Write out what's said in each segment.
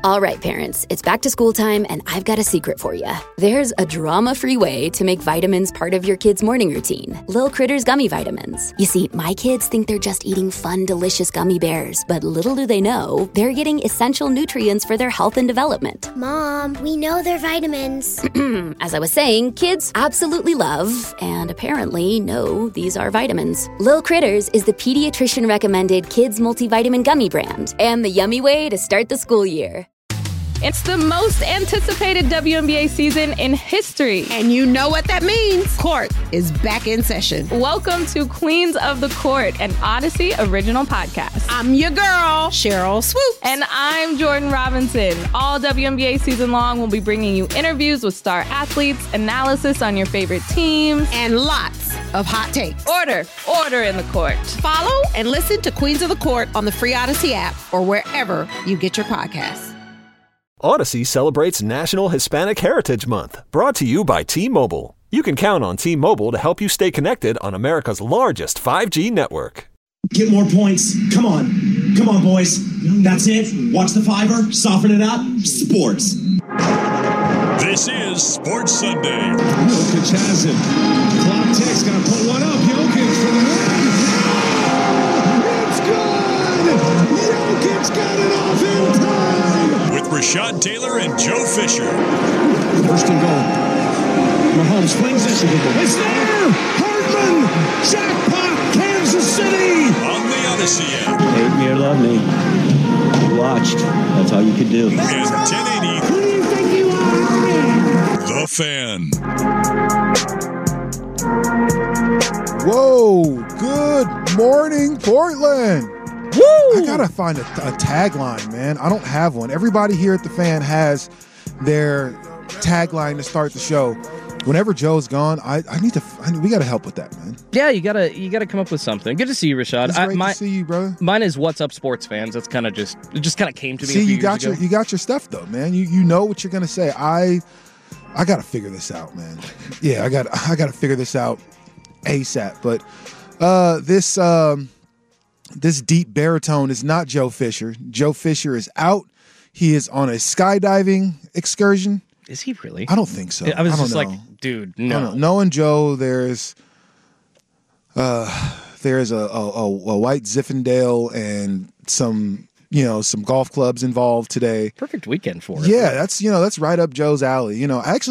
All right, parents, it's back to school time, and I've got a secret for you. There's a drama-free way to make vitamins part of your kid's morning routine. Lil Critters Gummy Vitamins. You see, my kids think they're just eating fun, delicious gummy bears, but little do they know, they're getting essential nutrients for their health and development. Mom, we know they're vitamins. As I was saying, kids absolutely love, and apparently know, these are vitamins. Lil Critters is the pediatrician-recommended kids multivitamin gummy brand, and the yummy way to start the school year. It's the most anticipated WNBA season in history. And you know what that means. Court is back in session. Welcome to Queens of the Court, an Odyssey original podcast. I'm your girl, Cheryl Swoops. And I'm Jordan Robinson. All WNBA season long, we'll be bringing you interviews with star athletes, analysis on your favorite teams, and lots of hot takes. Order in the court. Follow and listen to Queens of the Court on the free Odyssey app or wherever you get your podcasts. Odyssey celebrates National Hispanic Heritage Month, brought to you by T-Mobile. You can count on T-Mobile to help you stay connected on America's largest 5G network. Get more points. Come on. Come on, boys. That's it. Watch the fiver. Soften it up. Sports. This is Sports Sunday. Jokic has it. Clock ticks. Gonna put one up. Jokic for the win. It's good. Jokic got it off in time. With Rashad Taylor and Joe Fisher. First and goal. Mahomes flings it. It's there. Hardman. Jackpot. Kansas City. On the Odyssey app. Hate me or love me. You watched. That's all you could do. And 1080. Who do you think you are? The Fan. Whoa. Good morning, Portland. Woo! I gotta find a tagline, man. I don't have one. Everybody here at the Fan has their tagline to start the show. Whenever Joe's gone, we gotta help with that, man. Yeah, you gotta come up with something. Good to see you, Rashad. It's great to see you, brother. Mine is "What's Up, Sports Fans." That's kind of just came to me. See, a few you got years ago. you got your stuff though, man. You know what you're gonna say. I gotta figure this out, man. Yeah, I gotta figure this out ASAP. But this deep baritone is not Joe Fisher. Joe Fisher is out. He is on a skydiving excursion. Is he really? I don't think so. I was just know. like, dude, no. Knowing Joe, there's a white Zinfandel and some golf clubs involved today. Perfect weekend for it. Yeah, that's right up Joe's alley.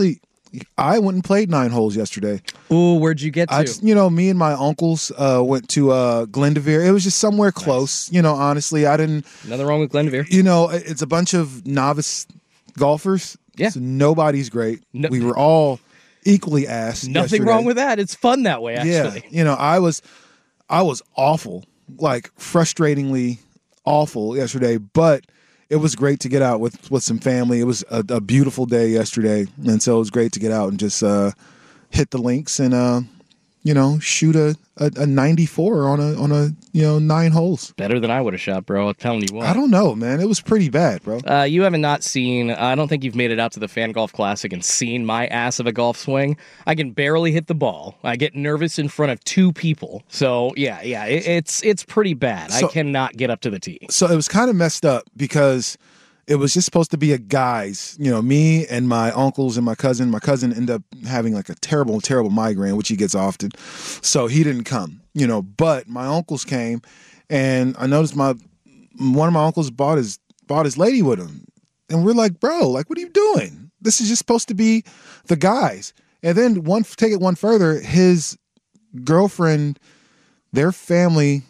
I went and played 9 holes yesterday. Ooh, where'd you get to? Me and my uncles went to Glendevere. It was just somewhere close. Nice. Honestly, I didn't. Nothing wrong with Glendevere. It's a bunch of novice golfers. Yeah. So nobody's great. No, we were all equally ass. Nothing yesterday. Wrong with that. It's fun that way, actually. Yeah. I was awful, like frustratingly awful yesterday, but it was great to get out with some family. It was a beautiful day yesterday, and so it was great to get out and just hit the links and shoot a 94 on a 9 holes. Better than I would have shot, bro. I'm telling you what. I don't know, man. It was pretty bad, bro. You haven't not seen. I don't think you've made it out to the Fan Golf Classic and seen my ass of a golf swing. I can barely hit the ball. I get nervous in front of 2 people. So yeah, it's pretty bad. So, I cannot get up to the tee. So it was kind of messed up because it was just supposed to be a guys, me and my uncles and my cousin. My cousin ended up having like a terrible, terrible migraine, which he gets often. So he didn't come, but my uncles came, and I noticed one of my uncles bought his lady with him. And we're like, bro, like, what are you doing? This is just supposed to be the guys. And then take it one further, his girlfriend, their family,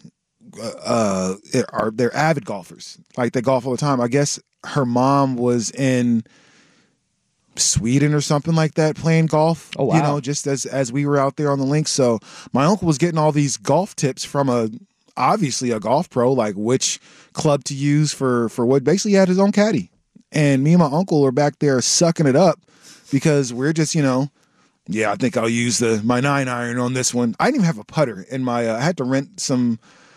they're avid golfers. Like, they golf all the time. I guess her mom was in Sweden or something like that playing golf. Oh, wow. Just as we were out there on the links. So my uncle was getting all these golf tips from obviously a golf pro, like which club to use for what. Basically, he had his own caddy. And me and my uncle are back there sucking it up because we're just, I think I'll use my 9-iron on this one. I didn't even have a putter in my, I had to rent some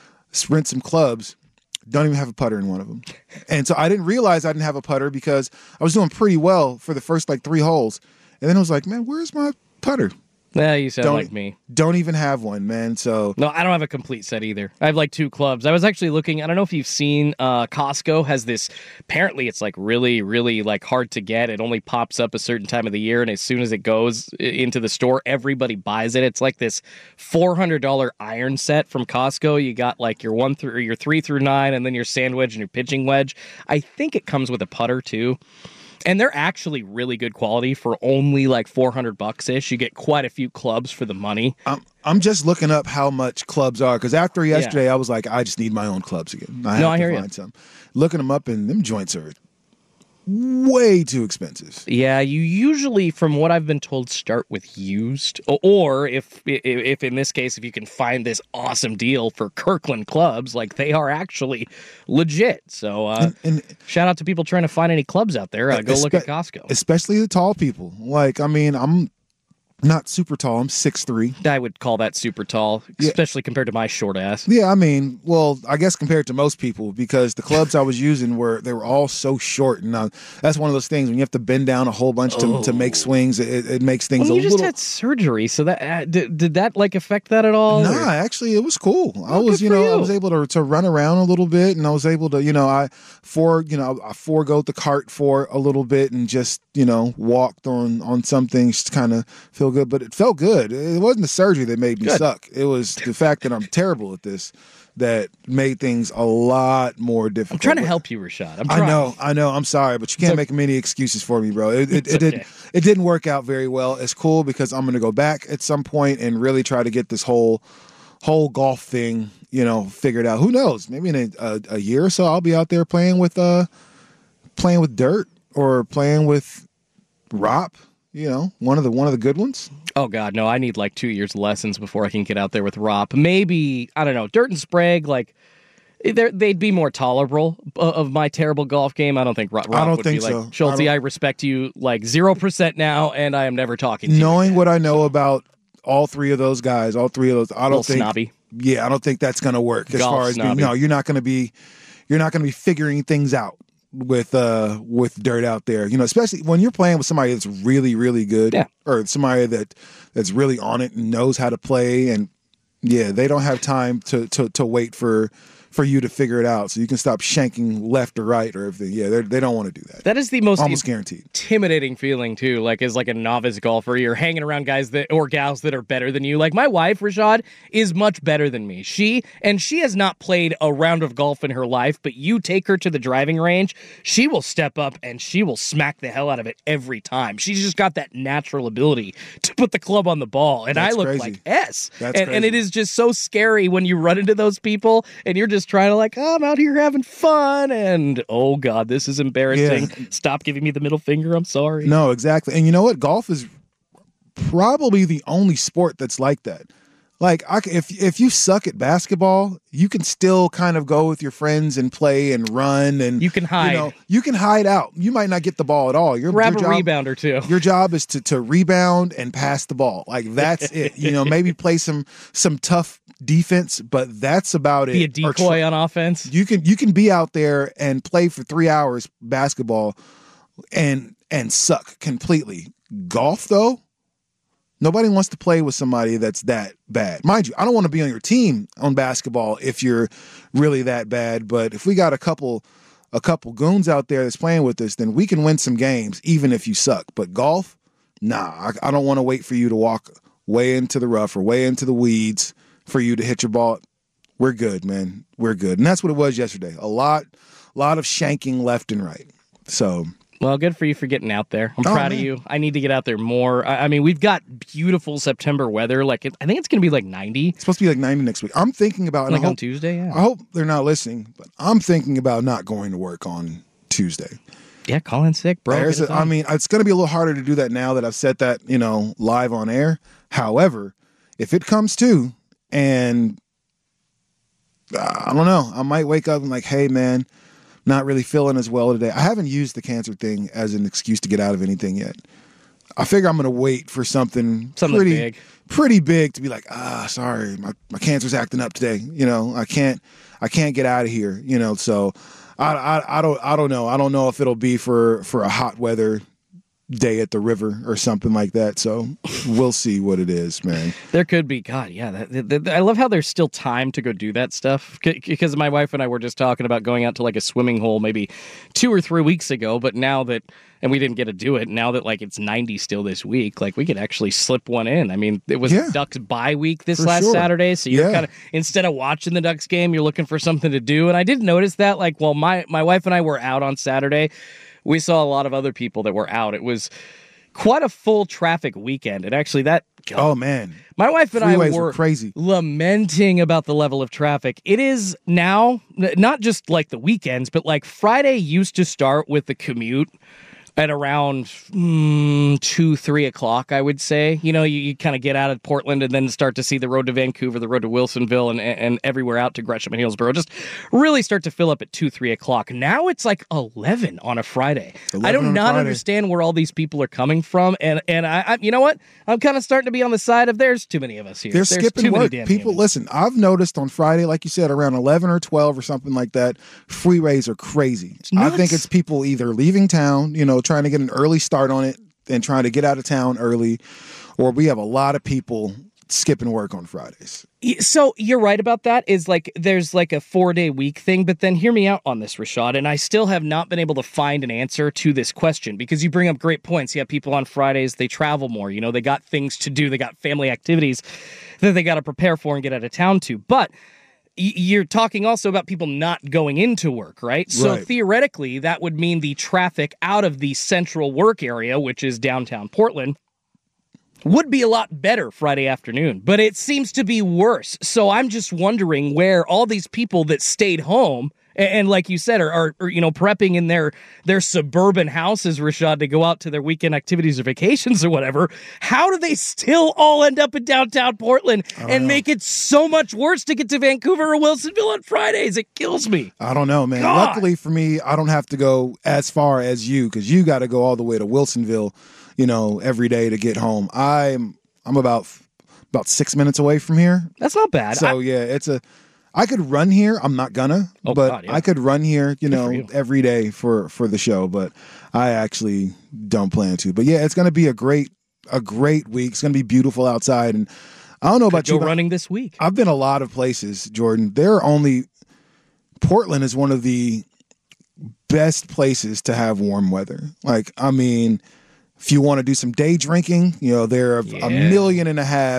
clubs. Don't even have a putter in one of them. And so I didn't realize I didn't have a putter because I was doing pretty well for the first 3 holes. And then I was like, man, where's my putter? Yeah, you sound like me. Don't even have one, man. So no, I don't have a complete set either. I have like 2 clubs. I was actually looking. I don't know if you've seen Costco has this. Apparently, it's like really, really like hard to get. It only pops up a certain time of the year, and as soon as it goes into the store, everybody buys it. It's like this $400 iron set from Costco. You got like your 3 through 9, and then your sand wedge and your pitching wedge. I think it comes with a putter too. And they're actually really good quality for only like $400-ish. You get quite a few clubs for the money. I'm just looking up how much clubs are, because after yesterday, I was like, I just need my own clubs again. I hear you. Some. Looking them up, and them joints are way too expensive. Yeah, you usually, from what I've been told, start with used, or if in this case, if you can find this awesome deal for Kirkland clubs, like they are actually legit. So and shout out to people trying to find any clubs out there. Go look at Costco. Especially the tall people. Like, I mean, I'm not super tall. I'm 6'3". I would call that super tall, especially compared to my short ass. Yeah, I mean, well, I guess compared to most people, because the clubs I was using were all so short, and that's one of those things when you have to bend down a whole bunch to make swings. It makes things you just had surgery, so that did that like affect that at all? Nah, actually, it was cool. I was able to run around a little bit, and I was able to I forego the cart for a little bit and just walked on some things to kind of feel good, but it felt good. It wasn't the surgery that made me suck. It was the fact that I'm terrible at this that made things a lot more difficult. I'm trying to help you, Rashad. I know. I'm sorry, but you can't make many excuses for me, bro. It didn't work out very well. It's cool because I'm going to go back at some point and really try to get this whole golf thing, figured out. Who knows? Maybe in a year or so, I'll be out there playing with dirt or playing with ROP. One of the good ones. Oh God, no! I need like 2 years of lessons before I can get out there with ROP. Maybe, I don't know, Dirt and Sprague, like they'd be more tolerable of my terrible golf game. I don't think ROP would be like, so. Schulte, I respect you like 0% now, and I am never talking to you. Knowing what I know about all 3 of those guys, I don't think snobby. Yeah, I don't think that's going to work as far as being, you're not going to be figuring things out with dirt out there, especially when you're playing with somebody that's really, really good, or somebody that's really on it and knows how to play, and they don't have time to wait for you to figure it out, so you can stop shanking left or right or everything. Yeah, they don't want to do that. That is the most almost guaranteed intimidating feeling too. Like as like a novice golfer, you're hanging around guys or gals that are better than you. Like my wife, Rashad, is much better than me. She has not played a round of golf in her life, but you take her to the driving range, she will step up and she will smack the hell out of it every time. She's just got that natural ability to put the club on the ball, and I look like S. And it is just so scary when you run into those people and you're just trying to like, I'm out here having fun, and oh God, this is embarrassing. Yeah. Stop giving me the middle finger. I'm sorry. No, exactly. And you know what? Golf is probably the only sport that's like that. Like, if you suck at basketball, you can still kind of go with your friends and play and run, and you can hide. You can hide out. You might not get the ball at all. Grab a rebound or two. Your job is to rebound and pass the ball. Like that's it. Maybe play some tough defense, but that's about it. Be a decoy on offense. You can be out there and play for 3 hours basketball and suck completely. Golf though, nobody wants to play with somebody that's that bad. Mind you, I don't want to be on your team on basketball if you're really that bad, but if we got a couple goons out there that's playing with us, then we can win some games even if you suck. But golf, nah, I don't want to wait for you to walk way into the rough or way into the weeds for you to hit your ball. We're good, man. We're good. And that's what it was yesterday. A lot of shanking left and right. So, well, good for you for getting out there. I'm proud of you. I need to get out there more. I mean, we've got beautiful September weather. Like, I think it's going to be like 90. It's supposed to be like 90 next week. I'm thinking about like on Tuesday. Yeah. I hope they're not listening, but I'm thinking about not going to work on Tuesday. Yeah, call in sick, bro. It's going to be a little harder to do that now that I've said that, live on air. However, if it comes to, and I don't know, I might wake up and like, hey, man, not really feeling as well today. I haven't used the cancer thing as an excuse to get out of anything yet. I figure I'm going to wait for something pretty big to be like, sorry, my cancer's acting up today. I can't get out of here. So I don't know. I don't know if it'll be for a hot weather day at the river or something like that. So we'll see what it is, man. There could be, God, yeah. I love how there's still time to go do that stuff, because my wife and I were just talking about going out to like a swimming hole maybe 2 or 3 weeks ago, but now that, and we didn't get to do it, now that like it's 90 still this week, like we could actually slip one in. I mean, it was Ducks bye week this last Saturday, so you're kind of, instead of watching the Ducks game, you're looking for something to do. And I did notice that, like, while my wife and I were out on Saturday, we saw a lot of other people that were out. It was quite a full traffic weekend. And actually oh man, my wife and Freeways I were crazy, lamenting about the level of traffic. It is now not just like the weekends, but like Friday used to start with the commute at around 2-3 o'clock, I would say. You know, you kind of get out of Portland and then start to see the road to Vancouver, the road to Wilsonville, and everywhere out to Gresham and Hillsborough just really start to fill up at 2-3 o'clock. Now it's like 11 on a Friday. I do not understand where all these people are coming from, and I you know what? I'm kind of starting to be on the side of there's too many of us here. They're skipping work. People, listen, I've noticed on Friday, like you said, around 11 or 12 or something like that, freeways are crazy. I think it's people either leaving town, you know, trying to get an early start on it and trying to get out of town early, or we have a lot of people skipping work on Fridays. So you're right about that. Is like there's like a 4-day week thing, but then hear me out on this, Rashad, and I still have not been able to find an answer to this question, because you bring up great points. You have people on Fridays, they travel more, you know, they got things to do, they got family activities that they got to prepare for and get out of town to. But you're talking also about people not going into work, right? So theoretically, that would mean the traffic out of the central work area, which is downtown Portland, would be a lot better Friday afternoon. But it seems to be worse. So I'm just wondering where all these people that stayed home and like you said, are you know, prepping in their suburban houses, Rashad, to go out to their weekend activities or vacations or whatever, how do they still all end up in downtown Portland and make it so much worse to get to Vancouver or Wilsonville on Fridays? It kills me. I don't know, man. God. Luckily for me, I don't have to go as far as you, because you got to go all the way to Wilsonville, you know, every day to get home. I'm about 6 minutes away from here. That's not bad. So I could run here. I'm not gonna, I could run here, you know, every day for the show, but I actually don't plan to. But yeah, it's going to be a great week. It's going to be beautiful outside. And I don't know about you. Running this week. I've been a lot of places, Jordan. Portland is one of the best places to have warm weather. Like, I mean, if you want to do some day drinking, you know, there are 1.5 million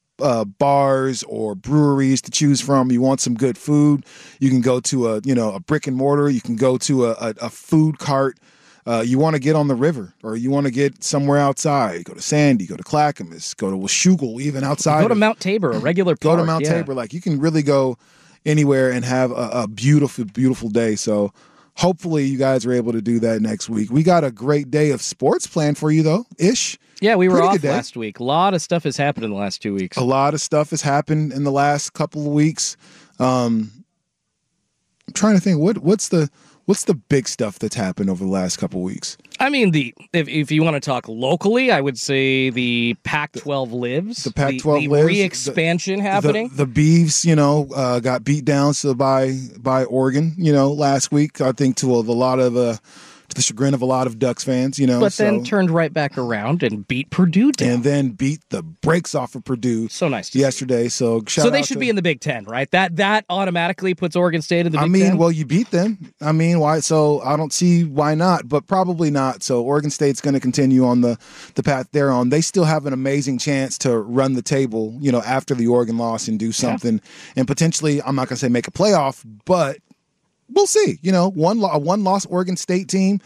bars or breweries to choose from. You want some good food, you can go to a brick and mortar. You can go to a food cart. You want to get on the river, or you want to get somewhere outside. Go to Sandy, go to Clackamas, go to Washougal, even outside. Go to Mount Tabor, a regular park. Go to Mount Tabor. Like, you can really go anywhere and have a beautiful, beautiful day. So hopefully you guys are able to do that next week. We got a great day of sports planned for you, though, ish. Yeah, we were off last week. A lot of stuff has happened in the last 2 weeks. A lot of stuff has happened in the last couple of weeks. I'm trying to think, what's the big stuff that's happened over the last couple of weeks? I mean, if you want to talk locally, I would say the Pac-12 lives. The Pac-12 lives. Re-expansion happening. The Beavs, you know, got beat down by Oregon, you know, last week. I think to the chagrin of a lot of Ducks fans, you know. But then turned right back around and beat Purdue down. And then beat the brakes off of Purdue. So nice to yesterday. See. So they should be in the Big Ten, right? That automatically puts Oregon State in the Big Ten? Well, you beat them. I mean, why? So I don't see why not, but probably not. So Oregon State's going to continue on the path they're on. They still have an amazing chance to run the table, you know, after the Oregon loss and do something. And potentially, I'm not going to say make a playoff, but we'll see. You know, a one-loss Oregon State team,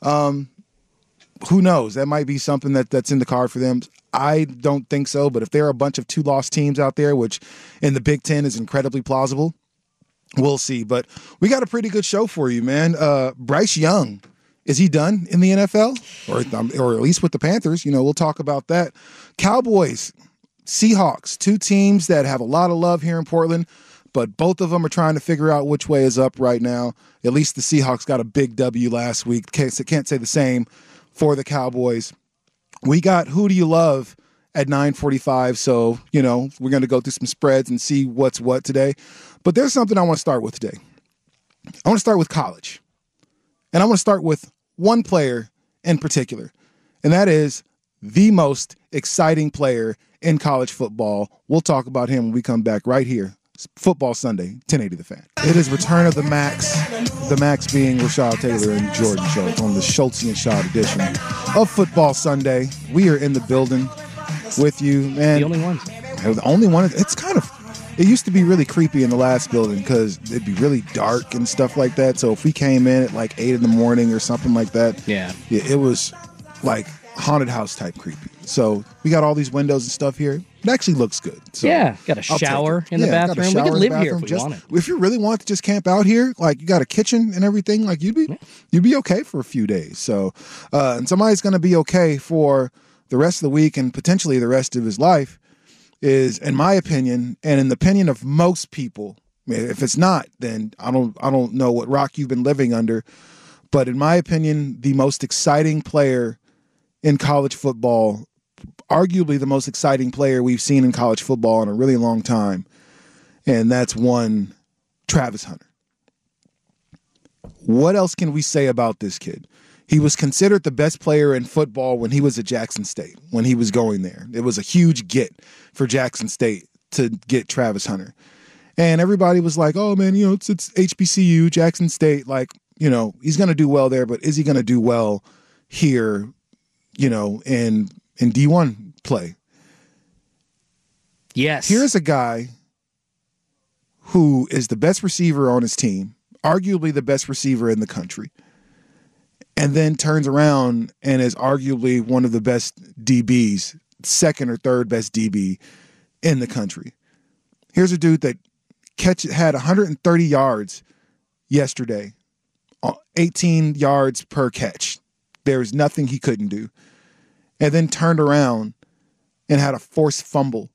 who knows? That might be something that's in the card for them. I don't think so, but if there are a bunch of 2-loss teams out there, which in the Big Ten is incredibly plausible, we'll see. But we got a pretty good show for you, man. Bryce Young, is he done in the NFL? Or at least with the Panthers? You know, we'll talk about that. Cowboys, Seahawks, two teams that have a lot of love here in Portland, but both of them are trying to figure out which way is up right now. At least the Seahawks got a big W last week. Can't say the same for the Cowboys. We got Who Do You Love at 9:45, so, you know, we're going to go through some spreads and see what's what today. But there's something I want to start with today. I want to start with college. And I want to start with one player in particular. and that is the most exciting player in college football. We'll talk about him when we come back right here. It's Football Sunday, 1080 The Fan. It is return of the Max being Rashad Taylor and Jordan Schultz on the Schultz and Shad edition of Football Sunday. We are in the building with you, man. The only ones. The only one. It used to be really creepy in the last building because it'd be really dark and stuff like that. So if we came in at like 8 in the morning or something like that, it was like haunted house type creepy. So we got all these windows and stuff here. It actually looks good. So got a shower in the bathroom. We could live here if we wanted. If you really want to just camp out here, like you got a kitchen and everything, like you'd be okay for a few days. So and somebody's going to be okay for the rest of the week and potentially the rest of his life is, in my opinion, and in the opinion of most people. If it's not, then I don't know what rock you've been living under. But in my opinion, the most exciting player in college football, arguably the most exciting player we've seen in college football in a really long time, and that's one Travis Hunter. What else can we say about this kid? He was considered the best player in football when he was at Jackson State, when he was going there. It was a huge get for Jackson State to get Travis Hunter. And everybody was like, oh, man, it's HBCU, Jackson State. Like, he's going to do well there, but is he going to do well here, in D1 play? Yes. Here's a guy who is the best receiver on his team, arguably the best receiver in the country, and then turns around and is arguably one of the best DBs, second or third best DB in the country. Here's a dude that had 130 yards yesterday, 18 yards per catch. There's nothing he couldn't do. And then turned around and had a forced fumble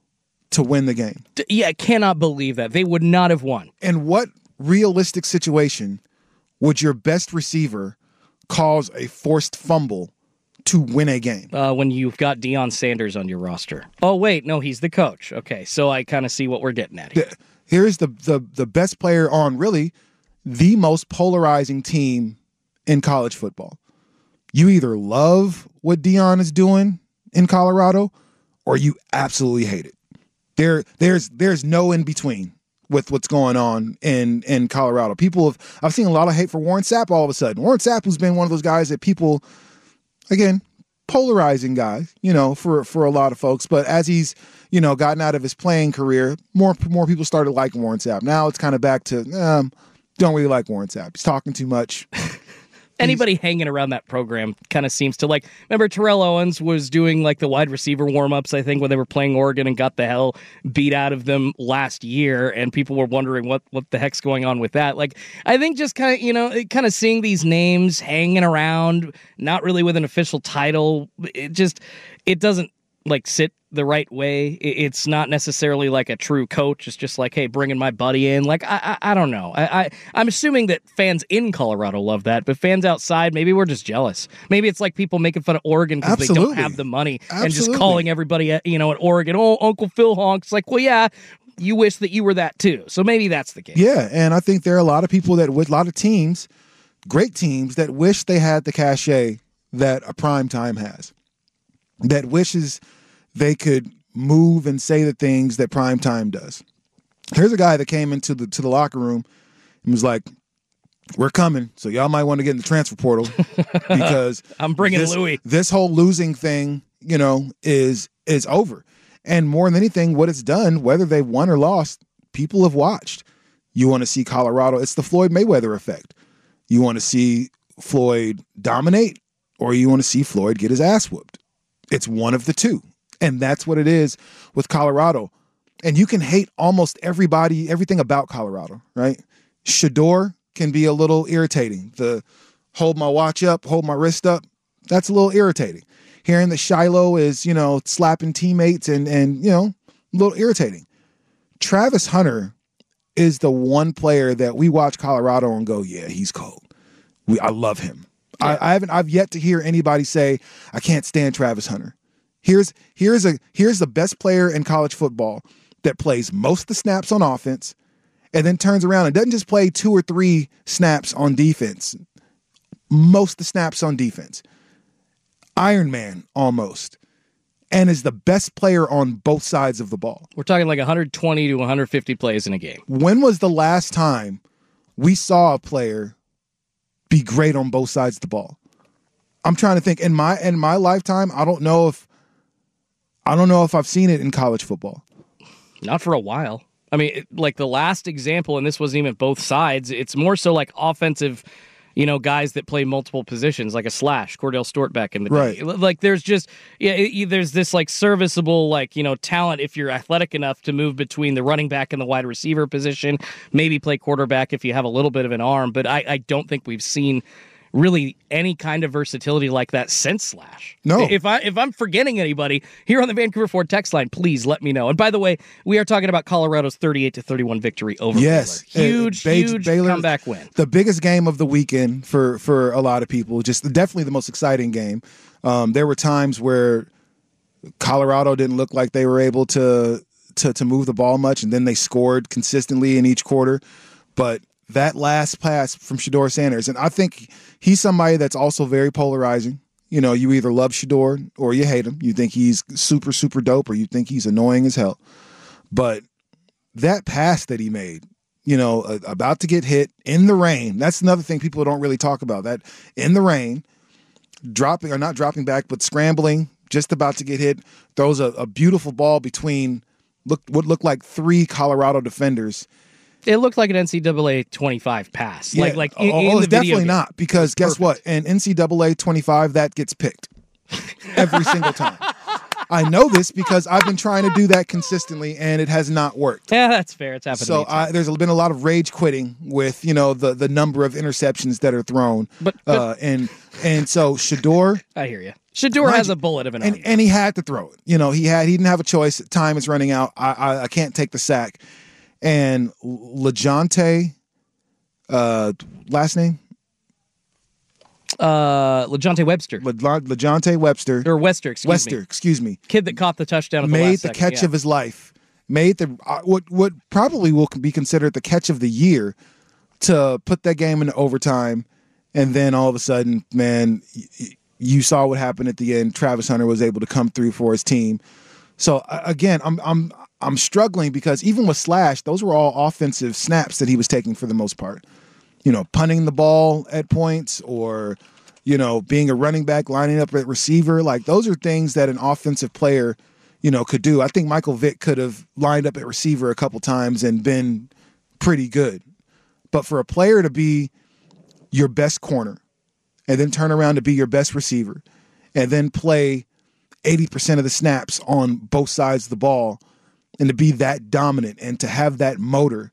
to win the game. I cannot believe that. They would not have won. In what realistic situation would your best receiver cause a forced fumble to win a game? When you've got Deion Sanders on your roster. Oh, wait, no, he's the coach. Okay, so I kind of see what we're getting at here. Here's the best player on really the most polarizing team in college football. You either love what Deion is doing in Colorado or you absolutely hate it. There's no in between with what's going on in Colorado. I've seen a lot of hate for Warren Sapp all of a sudden. Warren Sapp, who's been one of those guys that people, again, polarizing guy, for a lot of folks. But as he's, gotten out of his playing career, more people started liking Warren Sapp. Now it's kind of back to, don't really like Warren Sapp. He's talking too much. Anybody hanging around that program kind of seems to remember Terrell Owens was doing the wide receiver warm-ups, I think, when they were playing Oregon and got the hell beat out of them last year, and people were wondering what the heck's going on with that. I think just kind of seeing these names hanging around, not really with an official title, it doesn't sit the right way. It's not necessarily like a true coach. It's just hey, bringing my buddy in. I don't know. I'm assuming that fans in Colorado love that, but fans outside, maybe we're just jealous. Maybe it's like people making fun of Oregon because they don't have the money and just calling everybody at Oregon, oh, Uncle Phil honks. Well, yeah, you wish that you were that too. So maybe that's the case. Yeah, and I think there are a lot of people a lot of teams, great teams, that wish they had the cachet that a prime time has, that wishes they could move and say the things that prime time does. Here's a guy that came into the locker room and was like, we're coming, so y'all might want to get in the transfer portal because I'm bringing Louis. This whole losing thing, is over. And more than anything, what it's done, whether they've won or lost, people have watched. You want to see Colorado. It's the Floyd Mayweather effect. You want to see Floyd dominate or you want to see Floyd get his ass whooped. It's one of the two. And that's what it is with Colorado. And you can hate almost everything about Colorado, right? Shedeur can be a little irritating. The hold my watch up, hold my wrist up, that's a little irritating. Hearing that Shiloh is, slapping teammates and a little irritating. Travis Hunter is the one player that we watch Colorado and go, yeah, he's cold. I love him. Yeah. I've yet to hear anybody say, I can't stand Travis Hunter. Here's the best player in college football that plays most of the snaps on offense and then turns around and doesn't just play 2 or 3 snaps on defense. Most of the snaps on defense. Iron Man almost, and is the best player on both sides of the ball. We're talking like 120 to 150 plays in a game. When was the last time we saw a player be great on both sides of the ball? I'm trying to think. In my lifetime, I don't know if I've seen it in college football. Not for a while. I mean, like the last example, and this wasn't even both sides, it's more so like offensive, guys that play multiple positions, like a slash, Cordell Stewart back in the day. Like there's just, there's this like serviceable, talent if you're athletic enough to move between the running back and the wide receiver position, maybe play quarterback if you have a little bit of an arm. But I don't think we've seen really any kind of versatility like that since Slash. No. If I'm forgetting anybody here on the Vancouver Ford text line, please let me know. And by the way, we are talking about Colorado's 38-31 victory over Baylor. Huge Baylor, comeback win. The biggest game of the weekend for a lot of people. Just definitely the most exciting game. There were times where Colorado didn't look like they were able to move the ball much, and then they scored consistently in each quarter. But that last pass from Shedeur Sanders, and I think he's somebody that's also very polarizing. You either love Shedeur or you hate him. You think he's super, super dope, or you think he's annoying as hell. But that pass that he made, about to get hit in the rain, that's another thing people don't really talk about. That in the rain, not dropping back, but scrambling, just about to get hit, throws a beautiful ball between what looked like 3 Colorado defenders. It looked like an NCAA 25 pass. Yeah. It's definitely not, because guess what? In NCAA 25, that gets picked every single time. I know this because I've been trying to do that consistently, and it has not worked. Yeah, that's fair. It's happened So to me too. There's been a lot of rage quitting with the number of interceptions that are thrown. But and so Shedeur, I hear you. Shedeur has a bullet of an arm. And he had to throw it. He didn't have a choice. Time is running out. I can't take the sack. And LeJohntay, last name? LeJohntay Webster. LeJohntay Webster. Or Wester, excuse me. Kid that caught the touchdown at the last second. Made the catch of his life. Made the what probably will be considered the catch of the year to put that game into overtime. And then all of a sudden, man, you saw what happened at the end. Travis Hunter was able to come through for his team. So again, I'm struggling because even with Slash, those were all offensive snaps that he was taking for the most part. Punting the ball at points, or being a running back, lining up at receiver. Like, those are things that an offensive player, could do. I think Michael Vick could have lined up at receiver a couple times and been pretty good. But for a player to be your best corner and then turn around to be your best receiver and then play 80% of the snaps on both sides of the ball, and to be that dominant and to have that motor,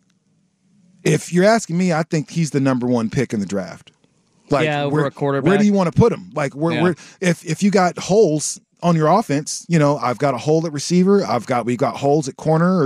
if you're asking me, I think he's the number 1 pick in the draft. Like, over a quarterback. Where do you want to put him? Like, if you got holes on your offense, I've got a hole at receiver, we got holes at corner, or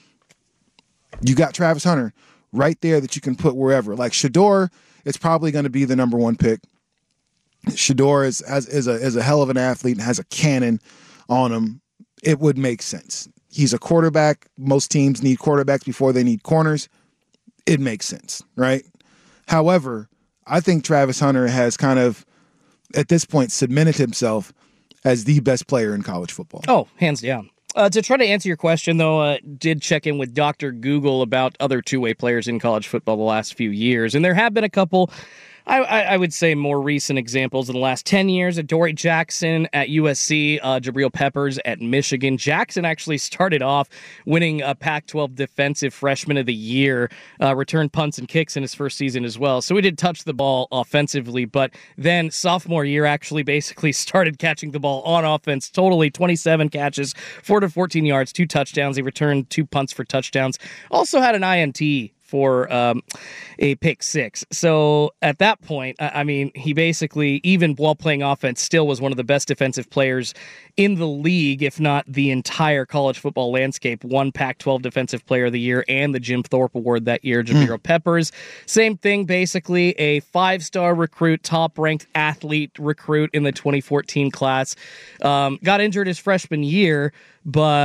you got Travis Hunter right there that you can put wherever. Like Shedeur, it's probably going to be the number 1 pick. Shedeur is a hell of an athlete and has a cannon on him. It would make sense. He's a quarterback. Most teams need quarterbacks before they need corners. It makes sense, right? However, I think Travis Hunter has kind of, at this point, cemented himself as the best player in college football. Oh, hands down. To try to answer your question, though, did check in with Dr. Google about other two-way players in college football the last few years, and there have been a couple, I would say, more recent examples in the last 10 years. Adoree Jackson at USC, Jabril Peppers at Michigan. Jackson actually started off winning a Pac-12 Defensive Freshman of the Year, returned punts and kicks in his first season as well. So he did touch the ball offensively, but then sophomore year actually basically started catching the ball on offense. Totally 27 catches, 4 to 14 yards, 2 touchdowns. He returned 2 punts for touchdowns. Also had an INT for a pick 6. So at that point, I mean, he basically, even while playing offense, still was one of the best defensive players in the league, if not the entire college football landscape. Won Pac-12 Defensive Player of the Year and the Jim Thorpe Award that year. Jabril Peppers, same thing, basically a 5-star recruit, top-ranked athlete recruit in the 2014 class. Got injured his freshman year, but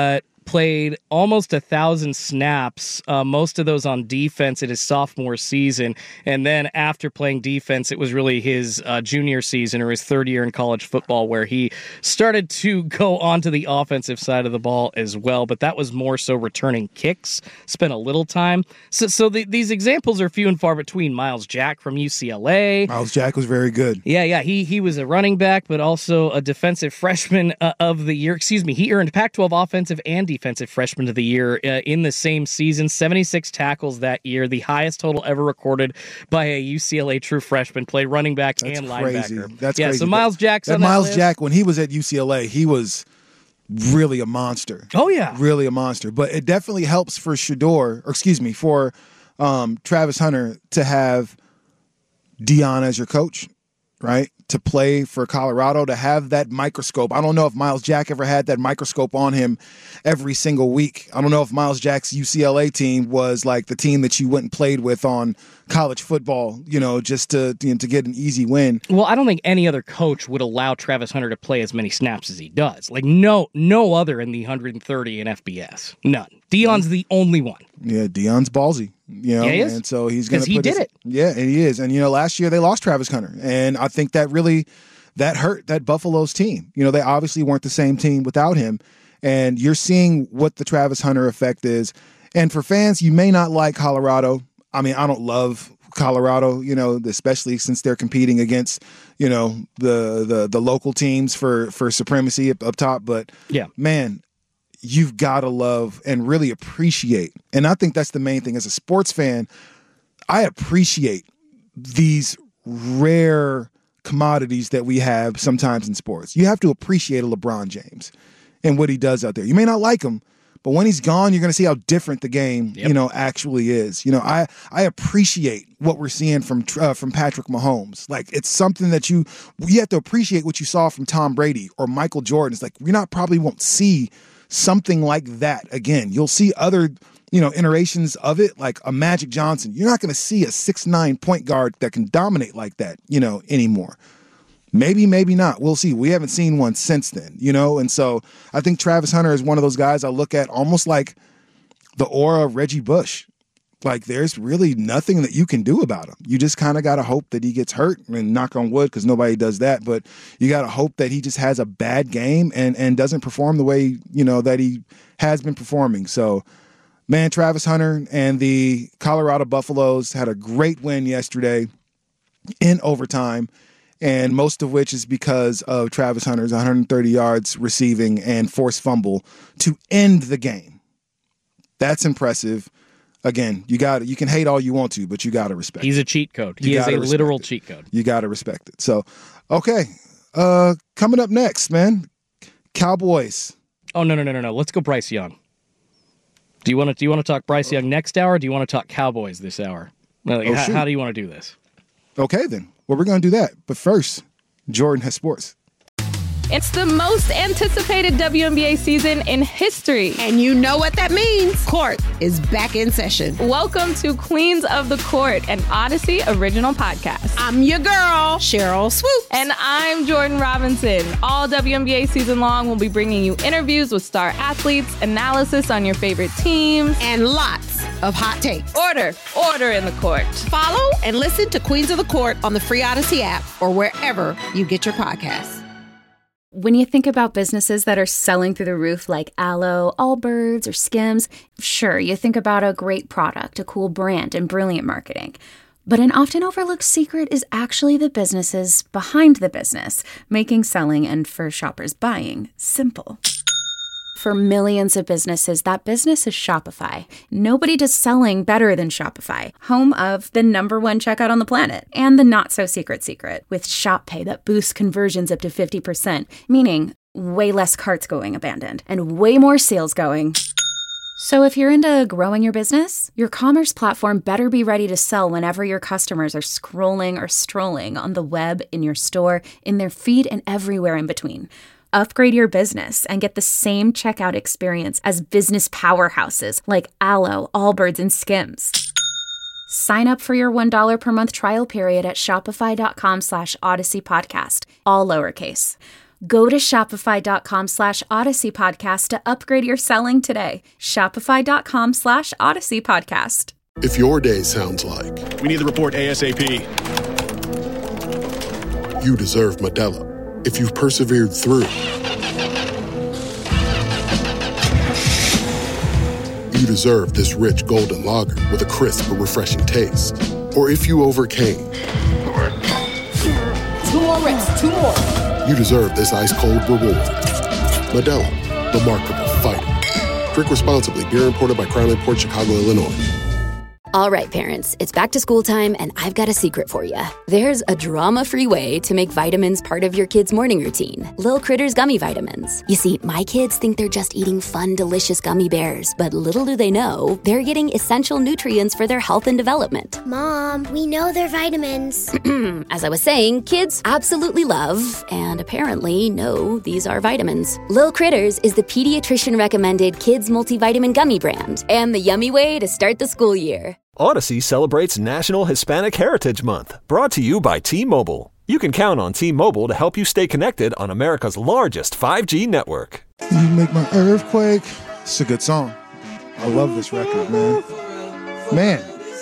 played almost 1,000 snaps, most of those on defense in his sophomore season. And then after playing defense, it was really his junior season or his third year in college football where he started to go onto the offensive side of the ball as well. But that was more so returning kicks, spent a little time. So these examples are few and far between. Miles Jack from UCLA. Miles Jack was very good. Yeah. He was a running back, but also a defensive freshman of the year. He earned Pac-12 offensive and defensive freshman of the year in the same season. 76 tackles that year, the highest total ever recorded by a UCLA true freshman. Played running back and linebacker. That's crazy. So Miles Jack's on Miles list. Jack, when he was at UCLA, he was really a monster. Oh yeah, really a monster. But it definitely helps for for Travis Hunter to have Deion as your coach, right? To play for Colorado, to have that microscope. I don't know if Miles Jack ever had that microscope on him every single week. I don't know if Miles Jack's UCLA team was like the team that you went and played with on college football, just to get an easy win. Well, I don't think any other coach would allow Travis Hunter to play as many snaps as he does. Like no other in the 130 in FBS. None. Deion's the only one. Yeah, Deion's ballsy. Yeah, he is. And so he's going to he did it. Yeah, and he is. And last year they lost Travis Hunter, and I think that really hurt that Buffalo's team. They obviously weren't the same team without him, and you're seeing what the Travis Hunter effect is. And for fans, you may not like Colorado. I mean, I don't love Colorado, especially since they're competing against, the local teams for supremacy up top. But yeah, man, you've got to love and really appreciate. And I think that's the main thing. As a sports fan, I appreciate these rare commodities that we have sometimes in sports. You have to appreciate a LeBron James and what he does out there. You may not like him, but when he's gone, you're going to see how different the game, actually is. I appreciate what we're seeing from Patrick Mahomes. Like, it's something that you have to appreciate what you saw from Tom Brady or Michael Jordan. It's like, probably won't see something like that again. You'll see other, iterations of it, like a Magic Johnson. You're not going to see a 6'9" point guard that can dominate like that, anymore. Maybe not. We'll see. We haven't seen one since then, and so I think Travis Hunter is one of those guys I look at almost like the aura of Reggie Bush. Like, there's really nothing that you can do about him. You just kind of got to hope that he gets hurt, and knock on wood, because nobody does that. But you got to hope that he just has a bad game and doesn't perform the way, that he has been performing. So, man, Travis Hunter and the Colorado Buffaloes had a great win yesterday in overtime, and most of which is because of Travis Hunter's 130 yards receiving and forced fumble to end the game. That's impressive. Again, you can hate all you want to, but you got to respect He's it. a cheat code. He is a literal cheat code. You got to respect it. So, okay. Coming up next, man, Cowboys. Oh, no. Let's go Bryce Young. Do you want to talk Bryce Young next hour, or do you want to talk Cowboys this hour? How do you want to do this? Okay, then. Well, we're going to do that. But first, Jordan has sports. It's the most anticipated WNBA season in history. And you know what that means. Court is back in session. Welcome to Queens of the Court, an Odyssey original podcast. I'm your girl, Cheryl Swoop. And I'm Jordan Robinson. All WNBA season long, we'll be bringing you interviews with star athletes, analysis on your favorite teams, and lots of hot takes. Order in the court. Follow and listen to Queens of the Court on the free Odyssey app or wherever you get your podcasts. When you think about businesses that are selling through the roof like Aloe, Allbirds, or Skims, sure, you think about a great product, a cool brand, and brilliant marketing. But an often overlooked secret is actually the businesses behind the business, making selling and, for shoppers, buying simple. For millions of businesses, that business is Shopify. Nobody does selling better than Shopify, home of the #1 checkout on the planet, and the not-so-secret secret, with Shop Pay that boosts conversions up to 50%, meaning way less carts going abandoned, and way more sales going. So if you're into growing your business, your commerce platform better be ready to sell whenever your customers are scrolling or strolling on the web, in your store, in their feed, and everywhere in between. Upgrade your business and get the same checkout experience as business powerhouses like Aloe, Allbirds, and Skims. Sign up for your $1 per month trial period at shopify.com/Odyssey podcast, all lowercase. Go to shopify.com/Odyssey Podcast to upgrade your selling today. Shopify.com/Odyssey Podcast. If your day sounds like we need the report ASAP, you deserve Modelo. If you've persevered through, you deserve this rich golden lager with a crisp but refreshing taste. Or if you overcame, 2 more reps, 2 more. You deserve this ice-cold reward. Modelo, the Markable Fighter. Drink responsibly. Beer imported by Crown Imports, Chicago, Illinois. All right, parents, it's back to school time, and I've got a secret for you. There's a drama-free way to make vitamins part of your kids' morning routine. Lil Critters Gummy Vitamins. You see, my kids think they're just eating fun, delicious gummy bears, but little do they know, they're getting essential nutrients for their health and development. Mom, we know they're vitamins. As I was saying, kids absolutely love, and apparently know, these are vitamins. Lil Critters is the pediatrician-recommended kids multivitamin gummy brand, and the yummy way to start the school year. Odyssey celebrates National Hispanic Heritage Month, brought to you by T-Mobile. You can count on T-Mobile to help you stay connected on America's largest 5G network. You make my earthquake. It's a good song. I love this record, man. Man,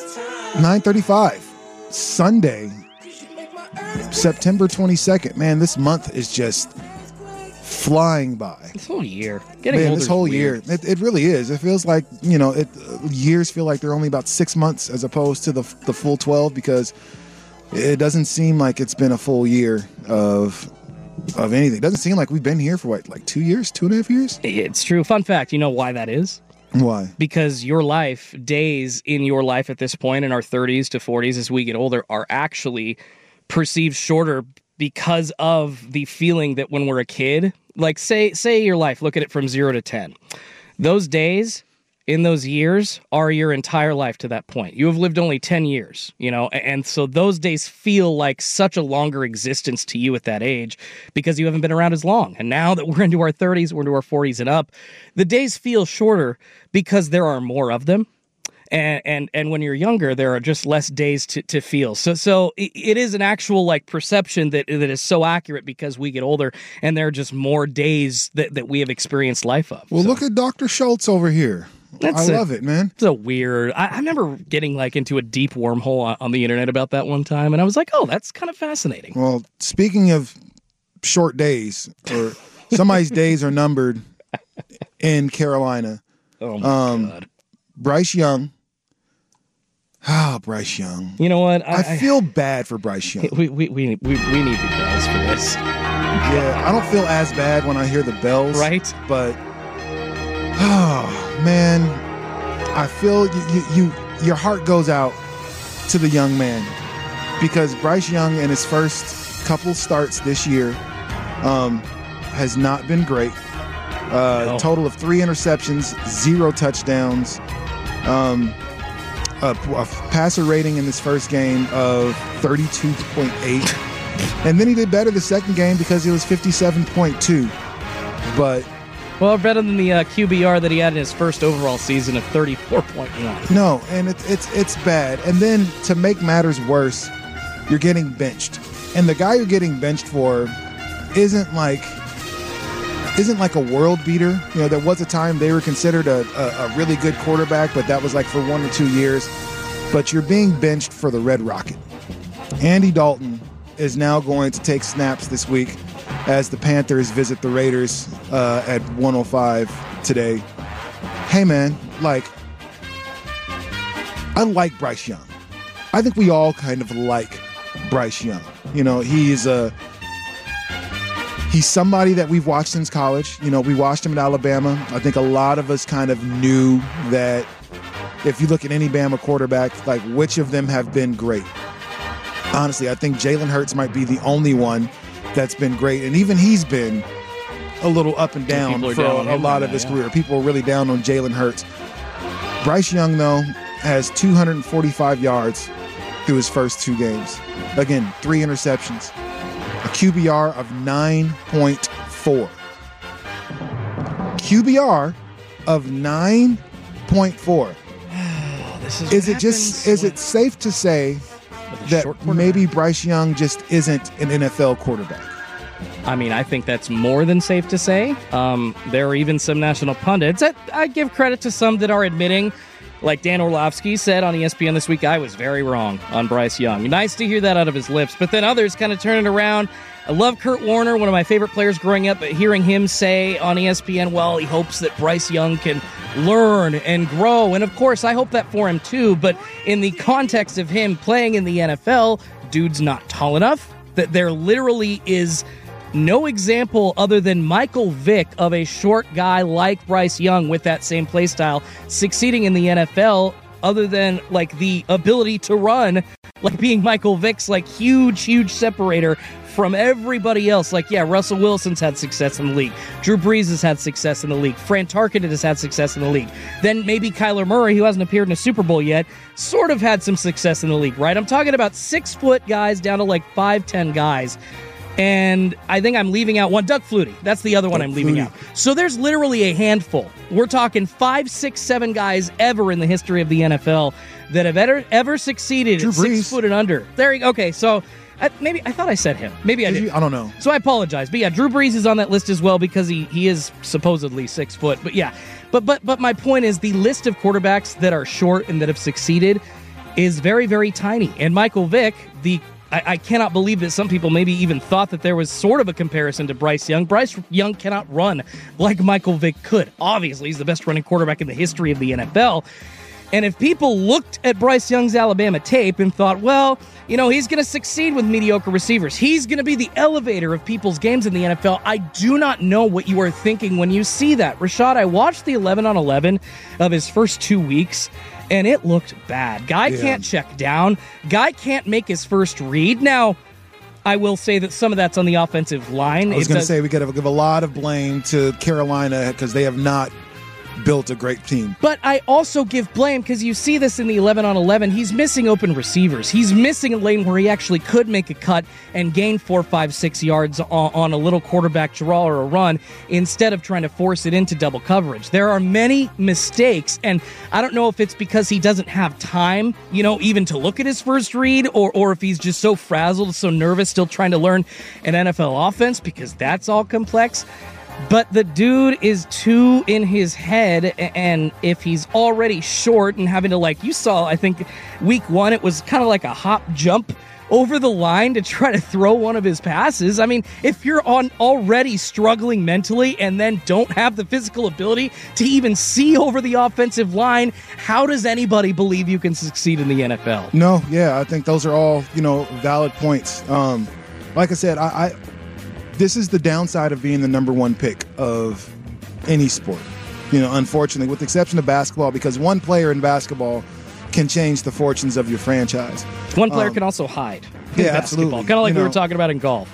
9:35, Sunday, September 22nd. Man, this month is just flying by. This whole year. This whole year. It really is. It feels like, years feel like they're only about 6 months as opposed to the full 12, because it doesn't seem like it's been a full year of anything. It doesn't seem like we've been here for 2 years, 2.5 years? It's true. Fun fact, you know why that is? Why? Because your life, days in your life at this point in our 30s to 40s as we get older, are actually perceived shorter because of the feeling that when we're a kid, like say your life, look at it from 0 to 10. Those days in those years are your entire life to that point. You have lived only 10 years, and so those days feel like such a longer existence to you at that age because you haven't been around as long. And now that we're into our 30s, we're into our 40s and up, the days feel shorter because there are more of them. And when you're younger, there are just less days to feel. So it is an actual perception that is so accurate because we get older and there are just more days that we have experienced life of. Well, look at Dr. Schultz over here. I love it, man. It's a weird. I remember getting into a deep wormhole on the internet about that one time, and I was like, oh, that's kind of fascinating. Well, speaking of short days, or somebody's days are numbered in Carolina. Oh my God. Bryce Young. Oh, Bryce Young. You know what? I feel bad for Bryce Young. We need the bells for this. Yeah, I don't feel as bad when I hear the bells. Right. But, oh, man, I feel your heart goes out to the young man, because Bryce Young in his first couple starts this year has not been great. No. Total of 3 interceptions, 0 touchdowns. A passer rating in this first game of 32.8. And then he did better the second game because it was 57.2. But well, better than the QBR that he had in his first overall season of 34.1. No, and it's bad. And then to make matters worse, you're getting benched. And the guy you're getting benched for isn't like a world beater. There was a time they were considered a really good quarterback, but that was for 1 or 2 years. But you're being benched for the Red Rocket. Andy Dalton is now going to take snaps this week as the Panthers visit the Raiders at 1:05 today. Hey, man, I like Bryce Young. I think we all kind of like Bryce Young. He's somebody that we've watched since college. We watched him at Alabama. I think a lot of us kind of knew that if you look at any Bama quarterback, which of them have been great. Honestly, I think Jalen Hurts might be the only one that's been great. And even he's been a little up and down for a lot of his career. People are really down on Jalen Hurts. Bryce Young, though, has 245 yards through his first 2 games. Again, 3 interceptions. A QBR of 9.4. QBR of 9.4. Is it safe to say that maybe Bryce Young just isn't an NFL quarterback? I mean, I think that's more than safe to say. There are even some national pundits that I give credit to, some that are admitting, like Dan Orlovsky said on ESPN this week, I was very wrong on Bryce Young. Nice to hear that out of his lips. But then others kind of turn it around. I love Kurt Warner, one of my favorite players growing up, but hearing him say on ESPN, well, he hopes that Bryce Young can learn and grow. And of course, I hope that for him too. But in the context of him playing in the NFL, dude's not tall enough, that there literally is no example other than Michael Vick of a short guy like Bryce Young with that same play style succeeding in the NFL, other than like the ability to run, like being Michael Vick's like huge separator from everybody else. Like, yeah, Russell Wilson's had success in the league. Drew Brees has had success in the league. Fran Tarkenton has had success in the league. Then maybe Kyler Murray, who hasn't appeared in a Super Bowl yet, sort of had some success in the league, right? I'm talking about 6-foot guys down to like 5'10" guys. And I think I'm leaving out one. Doug Flutie. That's the other one I'm leaving out. So there's literally a handful. We're talking 5, 6, 7 guys ever in the history of the NFL that have ever succeeded at 6 foot and under. There you go. Okay, so I thought I said him. Maybe I did. I don't know. So I apologize. But yeah, Drew Brees is on that list as well because he is supposedly 6 foot. But yeah, but my point is the list of quarterbacks that are short and that have succeeded is very, very tiny. And Michael Vick, I cannot believe that some people maybe even thought that there was sort of a comparison to Bryce Young. Bryce Young cannot run like Michael Vick could. Obviously, he's the best running quarterback in the history of the NFL. And if people looked at Bryce Young's Alabama tape and thought, well, you know, he's going to succeed with mediocre receivers, he's going to be the elevator of people's games in the NFL, I do not know what you are thinking when you see that. Rashad, I watched the 11-on-11 of his first 2 weeks, and it looked bad. Guy can't check down. Guy can't make his first read. Now, I will say that some of that's on the offensive line. I was going to say we got to give a lot of blame to Carolina because they have not built a great team. But I also give blame because you see this in the 11-on-11. He's missing open receivers. He's missing a lane where he actually could make a cut and gain 4, 5, 6 yards on a little quarterback draw or a run instead of trying to force it into double coverage. There are many mistakes, and I don't know if it's because he doesn't have time, you know, even to look at his first read, or if he's just so frazzled, so nervous, still trying to learn an NFL offense, because that's all complex. But the dude is too in his head, and if he's already short and having to, like you saw, I think week 1, it was kind of like a hop jump over the line to try to throw one of his passes. I mean, if you're already struggling mentally and then don't have the physical ability to even see over the offensive line, how does anybody believe you can succeed in the NFL? No, yeah, I think those are all, you know, valid points. Like I said, this is the downside of being the number 1 pick of any sport, you know, unfortunately, with the exception of basketball, because one player in basketball can change the fortunes of your franchise. One player can also hide. Yeah, absolutely. Kind of like we were talking about in golf.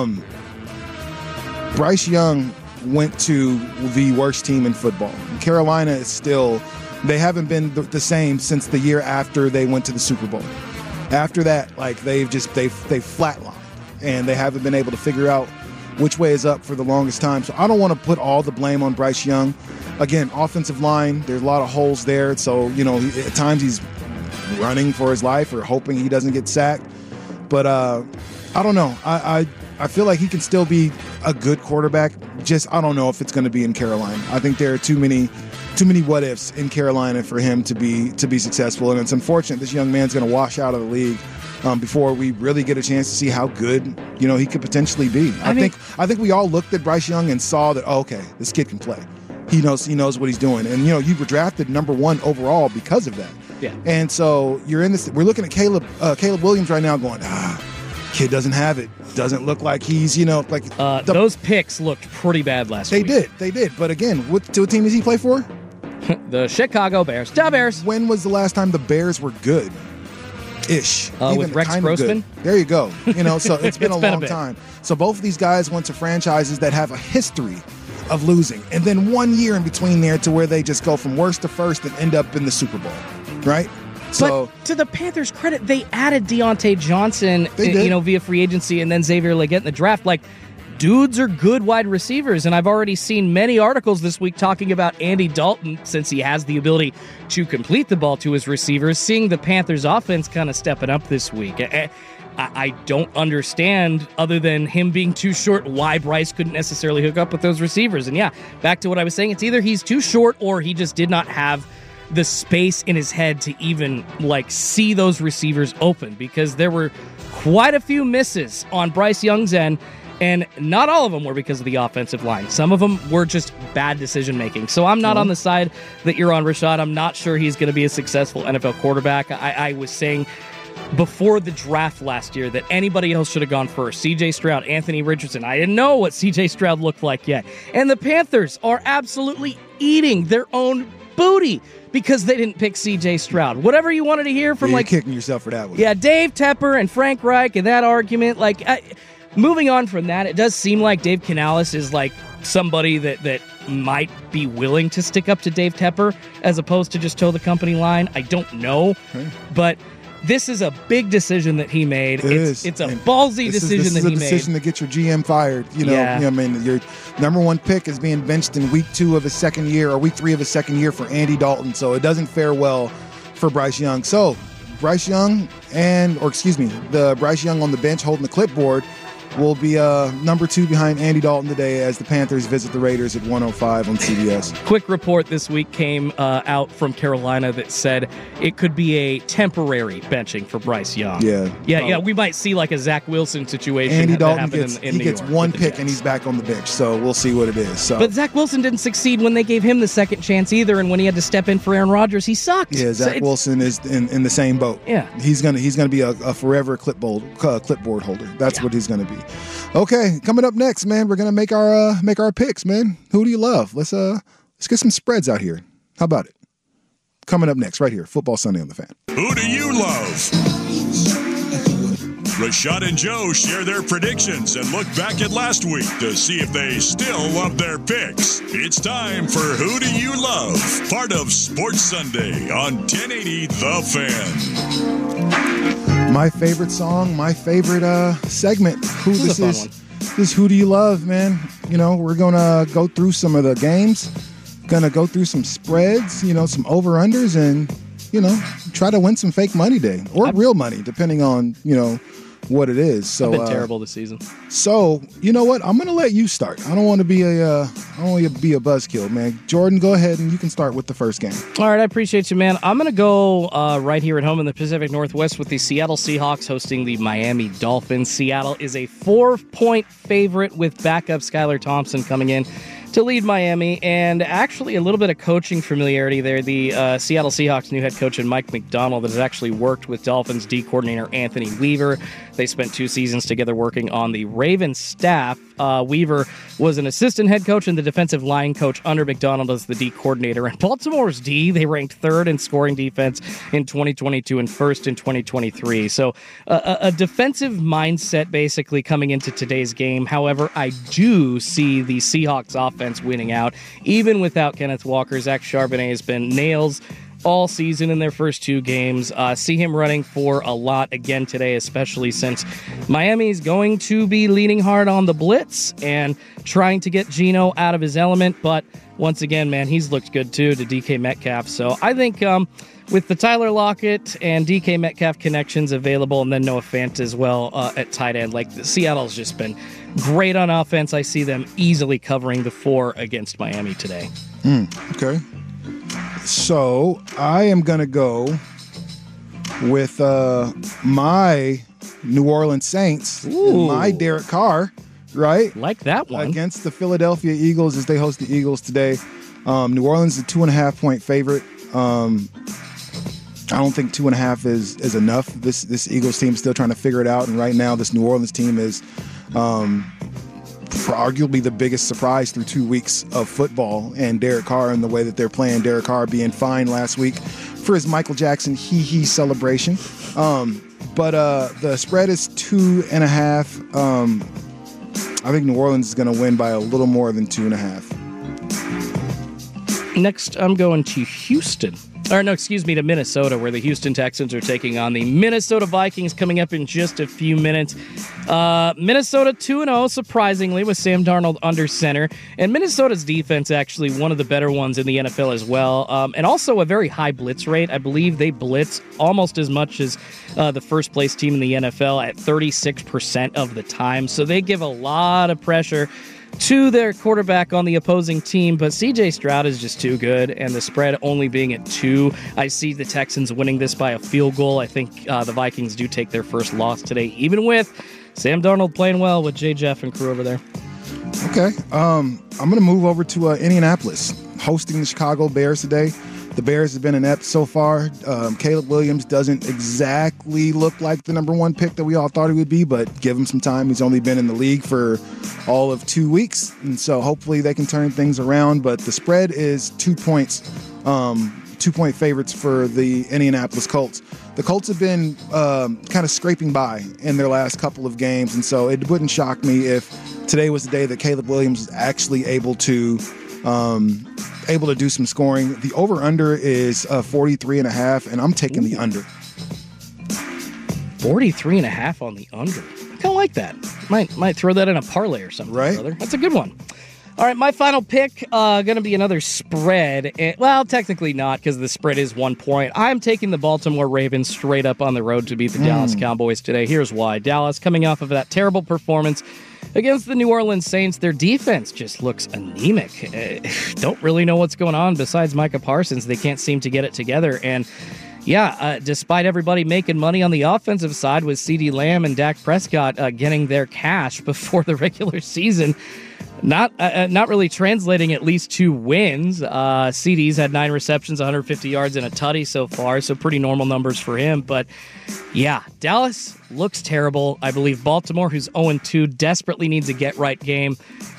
Bryce Young went to the worst team in football. Carolina is still, they haven't been the same since the year after they went to the Super Bowl. After that, like they've flatlined, and they haven't been able to figure out which way is up for the longest time. So I don't want to put all the blame on Bryce Young. Again, offensive line, there's a lot of holes there. So, you know, at times he's running for his life or hoping he doesn't get sacked. But I don't know. I feel like he can still be a good quarterback. Just I don't know if it's going to be in Carolina. I think there are too many what ifs in Carolina for him to be successful. And it's unfortunate this young man's going to wash out of the league before we really get a chance to see how good, you know, he could potentially be. I think we all looked at Bryce Young and saw that, okay, this kid can play. He knows what he's doing. And, you know, you were drafted number 1 overall because of that. Yeah. And so you're in this, we're looking at Caleb Williams right now going, kid doesn't have it. Doesn't look like he's, you know, like. Those picks looked pretty bad last week. They did. But again, what team does he play for? The Chicago Bears. Ciao, Bears. When was the last time the Bears were good? Ish. With Rex Grossman? There you go. You know, so it's been a long time. So both of these guys went to franchises that have a history of losing. And then 1 year in between there to where they just go from worst to first and end up in the Super Bowl. Right? So, but to the Panthers' credit, they added Deontay Johnson, you know, via free agency, and then Xavier Legette in the draft. Like, dudes are good wide receivers, and I've already seen many articles this week talking about Andy Dalton, since he has the ability to complete the ball to his receivers, seeing the Panthers' offense kind of stepping up this week. I don't understand, other than him being too short, why Bryce couldn't necessarily hook up with those receivers. And yeah, back to what I was saying, it's either he's too short or he just did not have the space in his head to even see those receivers open, because there were quite a few misses on Bryce Young's end, and not all of them were because of the offensive line. Some of them were just bad decision making. So I'm not on the side that you're on, Rashad. I'm not sure he's going to be a successful NFL quarterback. I was saying before the draft last year that anybody else should have gone first. C.J. Stroud, Anthony Richardson. I didn't know what C.J. Stroud looked like yet. And the Panthers are absolutely eating their own booty because they didn't pick C.J. Stroud. Whatever you wanted to hear from you're kicking yourself for that one. Yeah, Dave Tepper and Frank Reich and that argument. Moving on from that, it does seem like Dave Canales is somebody that might be willing to stick up to Dave Tepper as opposed to just toe the company line. I don't know, but this is a big decision that he made. It's a ballsy decision that he made. This is a decision to get your GM fired. Your number one pick is being benched in week 2 of his second year, or week 3 of his second year, for Andy Dalton. So it doesn't fare well for Bryce Young. So Bryce Young the Bryce Young on the bench holding the clipboard will be number 2 behind Andy Dalton today as the Panthers visit the Raiders at 1:05 on CBS. Quick report this week came out from Carolina that said it could be a temporary benching for Bryce Young. Yeah. We might see a Zach Wilson situation. Andy Dalton gets one pick and he's back on the bench, so we'll see what it is. So. But Zach Wilson didn't succeed when they gave him the second chance either, and when he had to step in for Aaron Rodgers, he sucked. Yeah, Zach Wilson is in the same boat. Yeah, he's gonna be a forever clipboard holder. That's what he's gonna be. Okay, coming up next, man, we're gonna make our picks, man. Who do you love? Let's get some spreads out here. How about it? Coming up next, right here, Football Sunday on the Fan. Who do you love? Rashad and Joe share their predictions and look back at last week to see if they still love their picks. It's time for Who Do You Love? Part of Sports Sunday on 1080 The Fan. My favorite song, my favorite segment. This is Who Do You Love, man? We're gonna go through some of the games, gonna go through some spreads, some over-unders, and try to win some fake money day or real money, depending on what it is. So I've been terrible this season. So you know what? I'm gonna let you start. I don't want to be a buzzkill, man. Jordan, go ahead and you can start with the first game. All right, I appreciate you, man. I'm gonna go right here at home in the Pacific Northwest with the Seattle Seahawks hosting the Miami Dolphins. Seattle is a 4-point favorite with backup Skylar Thompson coming in to lead Miami, and actually a little bit of coaching familiarity there. The Seattle Seahawks new head coach and Mike McDonald that has actually worked with Dolphins D coordinator Anthony Weaver. They spent 2 seasons together working on the Ravens staff. Weaver was an assistant head coach and the defensive line coach under McDonald as the D coordinator. And Baltimore's D, they ranked 3rd in scoring defense in 2022 and 1st in 2023. So a defensive mindset basically coming into today's game. However, I do see the Seahawks offense winning out, even without Kenneth Walker. Zach Charbonnet has been nails all season in their first 2 games. See him running for a lot again today, especially since Miami's going to be leaning hard on the blitz and trying to get Geno out of his element. But once again, man, he's looked good too to DK Metcalf. So I think with the Tyler Lockett and DK Metcalf connections available, and then Noah Fant as well at tight end, Seattle's just been great on offense. I see them easily covering the 4 against Miami today. Okay. So I am going to go with my New Orleans Saints, my Derek Carr, right? Like that one. Against the Philadelphia Eagles as they host the Eagles today. New Orleans is a 2.5-point favorite. I don't think 2.5 is enough. This Eagles team is still trying to figure it out, and right now this New Orleans team is arguably the biggest surprise through 2 weeks of football, and Derek Carr and the way that they're playing. Derek Carr being fined last week for his Michael Jackson hee celebration. But the spread is 2.5. I think New Orleans is going to win by a little more than 2.5. Next, I'm going to Houston To Minnesota, where the Houston Texans are taking on the Minnesota Vikings coming up in just a few minutes. Minnesota 2-0, surprisingly, with Sam Darnold under center. And Minnesota's defense, actually, one of the better ones in the NFL as well. And also a very high blitz rate. I believe they blitz almost as much as the first-place team in the NFL at 36% of the time. So they give a lot of pressure to their quarterback on the opposing team, but CJ Stroud is just too good, and the spread only being at 2. I see the Texans winning this by a field goal. I think the Vikings do take their first loss today, even with Sam Darnold playing well with Jay Jeff and crew over there. Okay, I'm going to move over to Indianapolis, hosting the Chicago Bears today. The Bears have been inept so far. Caleb Williams doesn't exactly look like the number one pick that we all thought he would be, but give him some time. He's only been in the league for all of 2 weeks, and so hopefully they can turn things around. But the spread is 2 points, 2-point favorites for the Indianapolis Colts. The Colts have been kind of scraping by in their last couple of games, and so it wouldn't shock me if today was the day that Caleb Williams was actually able to do some scoring. The over-under is 43.5, and I'm taking the under. 43.5 on the under. I kind of like that. Might throw that in a parlay or something, right? Brother. That's a good one. All right, my final pick going to be another spread. Well, technically not, because the spread is 1 point. I'm taking the Baltimore Ravens straight up on the road to beat the Dallas Cowboys today. Here's why. Dallas, coming off of that terrible performance against the New Orleans Saints, their defense just looks anemic. Don't really know what's going on besides Micah Parsons. They can't seem to get it together. And yeah, despite everybody making money on the offensive side with CeeDee Lamb and Dak Prescott getting their cash before the regular season, not really translating at least 2 wins. CeeDee's had 9 receptions, 150 yards, and a tutty so far, so pretty normal numbers for him. But yeah, Dallas looks terrible. I believe Baltimore, who's 0-2, desperately needs a get-right game.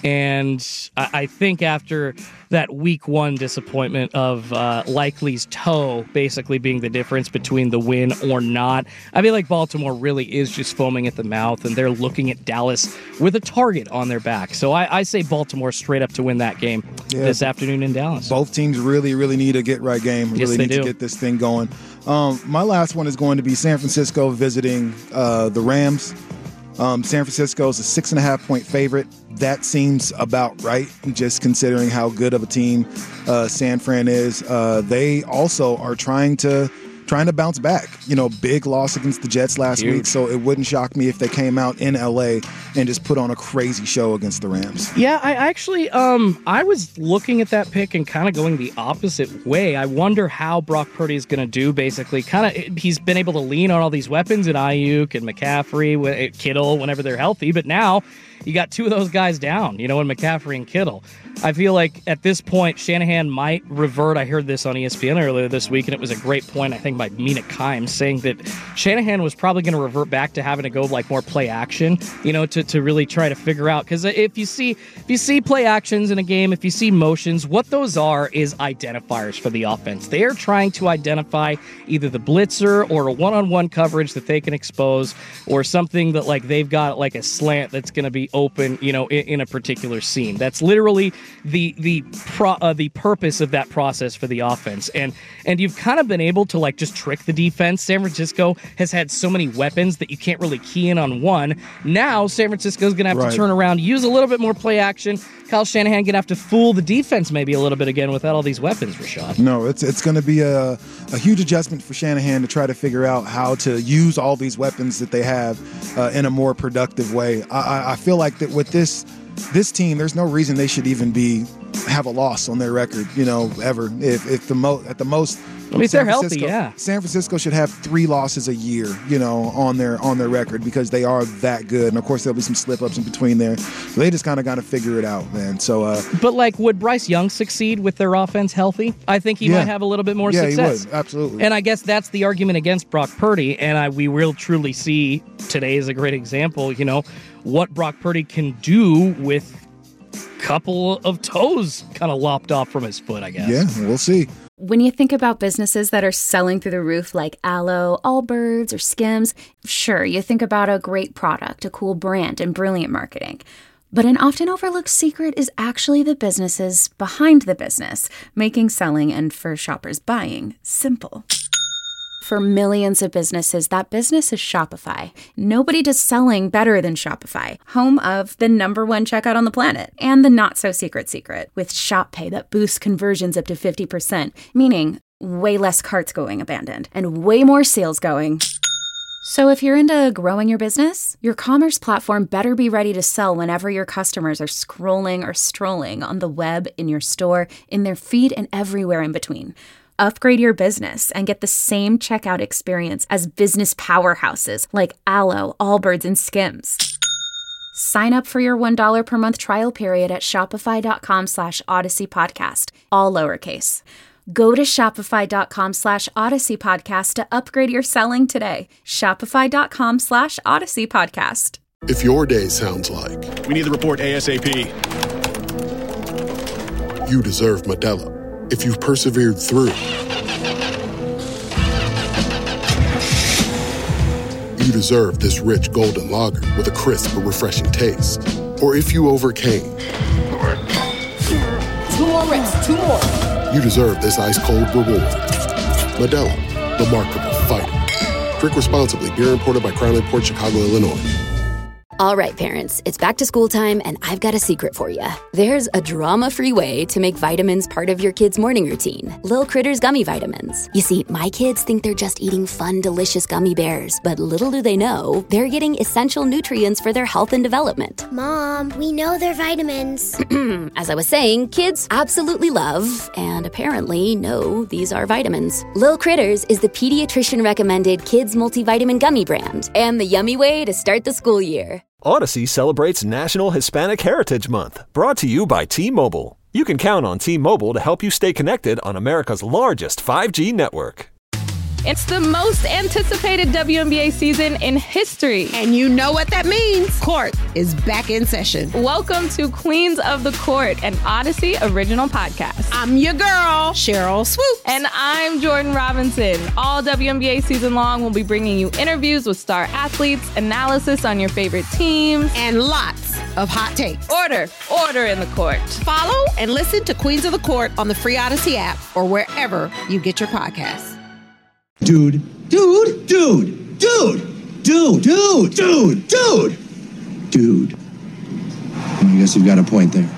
And I think after that week 1 disappointment of Likely's toe basically being the difference between the win or not, I feel like Baltimore really is just foaming at the mouth, and they're looking at Dallas with a target on their back. So I say Baltimore straight up to win that game this afternoon in Dallas. Both teams really, really need a get-right game. Really need to get this thing going. My last one is going to be San Francisco visiting the Rams. San Francisco is a 6.5-point favorite. That seems about right, just considering how good of a team San Fran is. They also are trying to bounce back. Big loss against the Jets last week, so it wouldn't shock me if they came out in LA and just put on a crazy show against the Rams. Yeah, I actually, I was looking at that pick and kind of going the opposite way. I wonder how Brock Purdy is going to do, basically. He's been able to lean on all these weapons in Ayuk and McCaffrey, Kittle, whenever they're healthy, but now you got 2 of those guys down, in McCaffrey and Kittle. I feel like at this point, Shanahan might revert. I heard this on ESPN earlier this week, and it was a great point, I think, by Mina Kimes, saying that Shanahan was probably going to revert back to having to go more play action, to really try to figure out. Because if you see play actions in a game, if you see motions, what those are is identifiers for the offense. They are trying to identify either the blitzer or a one-on-one coverage that they can expose, or something that they've got a slant that's going to be open, in a particular scene. That's literally the purpose of that process for the offense. And you've kind of been able to just trick the defense. San Francisco has had so many weapons that you can't really key in on one. Now San Francisco's going to have to turn around, use a little bit more play action. Kyle Shanahan going to have to fool the defense maybe a little bit again without all these weapons, Rashad. No, it's going to be a huge adjustment for Shanahan to try to figure out how to use all these weapons that they have in a more productive way. I feel like that with this team, there's no reason they should even have a loss on their record, ever. If at the most, if they're healthy, San Francisco should have 3 losses a year, on their record, because they are that good. And of course, there'll be some slip ups in between there. So they just kind of got to figure it out, man. So, but would Bryce Young succeed with their offense healthy? I think he might have a little bit more success. Yeah, he would, absolutely. And I guess that's the argument against Brock Purdy. And we will truly see today is a great example. What Brock Purdy can do with a couple of toes kind of lopped off from his foot, I guess. Yeah, we'll see. When you think about businesses that are selling through the roof like Aloe, Allbirds, or Skims, sure, you think about a great product, a cool brand, and brilliant marketing. But an often overlooked secret is actually the businesses behind the business, making selling and, for shoppers, buying simple. For millions of businesses, that business is Shopify. Nobody does selling better than Shopify, home of the #1 checkout on the planet, and the not-so-secret secret, with Shop Pay that boosts conversions up to 50%, meaning way less carts going abandoned, and way more sales going. So if you're into growing your business, your commerce platform better be ready to sell whenever your customers are scrolling or strolling on the web, in your store, in their feed, and everywhere in between. Upgrade your business and get the same checkout experience as business powerhouses like Alo, Allbirds, and Skims. Sign up for your $1 per month trial period at shopify.com/Odyssey Podcast, all lowercase. Go to shopify.com/Odyssey Podcast to upgrade your selling today. Shopify.com/Odyssey Podcast. If your day sounds like we need the report ASAP, you deserve Modelo. If you've persevered through, you deserve this rich golden lager with a crisp but refreshing taste. Or if you overcame. 2 more reps, 2 more. You deserve this ice-cold reward. Modelo, the Remarkable Fighter. Drink responsibly. Beer imported by Crown Port Chicago, Illinois. All right, parents, it's back to school time, and I've got a secret for you. There's a drama-free way to make vitamins part of your kids' morning routine. Lil Critters Gummy Vitamins. You see, my kids think they're just eating fun, delicious gummy bears, but little do they know, they're getting essential nutrients for their health and development. Mom, we know they're vitamins. As I was saying, kids absolutely love, and apparently know, these are vitamins. Lil Critters is the pediatrician-recommended kids multivitamin gummy brand, and the yummy way to start the school year. Odyssey celebrates National Hispanic Heritage Month, brought to you by T-Mobile. You can count on T-Mobile to help you stay connected on America's largest 5G network. It's the most anticipated WNBA season in history. And you know what that means. Court is back in session. Welcome to Queens of the Court, an Odyssey original podcast. I'm your girl, Cheryl Swoops. And I'm Jordan Robinson. All WNBA season long, we'll be bringing you interviews with star athletes, analysis on your favorite teams, and lots of hot takes. Order in the court. Follow and listen to Queens of the Court on the free Odyssey app or wherever you get your podcasts. Dude. I guess you've got a point there.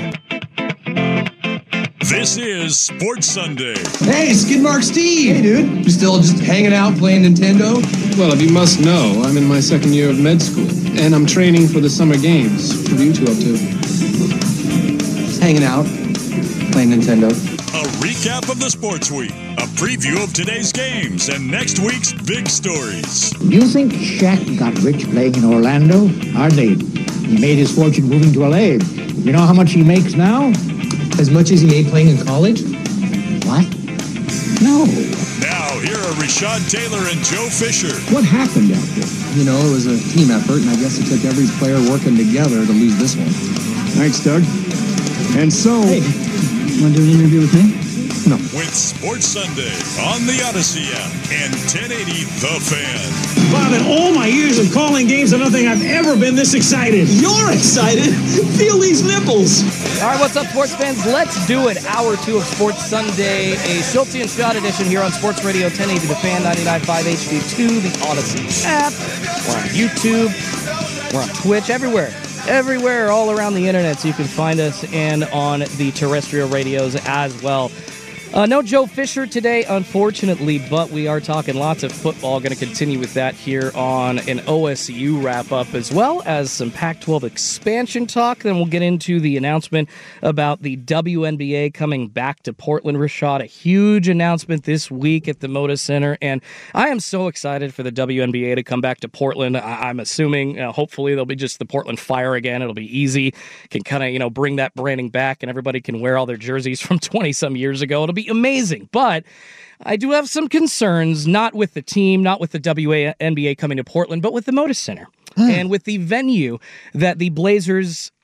This is Sports Sunday. Hey, Skidmark Steve. Hey, dude. You still just hanging out playing Nintendo? Well, if you must know, I'm in my second year of med school, and I'm training for the summer games. What are you two up to? Just hanging out, playing Nintendo. A recap of the sports week, a preview of today's games, and next week's big stories. Do you think Shaq got rich playing in Orlando? Hardly. He made his fortune moving to LA. You know how much he makes now? As much as he made playing in college? What? No. Now, here are Rashad Taylor and Joe Fisher. What happened out there? You know, it was a team effort, and I guess it took every player working together to lose this one. Thanks, Doug. And so... Hey, you want to do an interview with me? No. With Sports Sunday on the Odyssey app and 1080 The Fan. Bob, in all my years of calling games, I don't think I've ever been this excited. You're excited? Feel these nipples. All right, what's up, sports fans? Let's do it. Hour 2 of Sports Sunday, a Schulte and Schott edition here on Sports Radio 1080 The Fan, 99.5 HD2, the Odyssey app. We're on YouTube. We're on Twitch, everywhere, all around the internet, so you can find us, and on the terrestrial radios as well. No Joe Fisher today, unfortunately, but we are talking lots of football. Going to continue with that here on an OSU wrap-up, as well as some Pac-12 expansion talk. Then we'll get into the announcement about the WNBA coming back to Portland. Rashad, a huge announcement this week at the Moda Center, and I am so excited for the WNBA to come back to Portland. I'm assuming, hopefully, they'll be just the Portland Fire again. It'll be easy. Can kind of, bring that branding back, and everybody can wear all their jerseys from 20-some years ago. It'll be amazing, but I do have some concerns, not with the team, not with the WNBA coming to Portland, but with the Moda Center and with the venue that the Blazers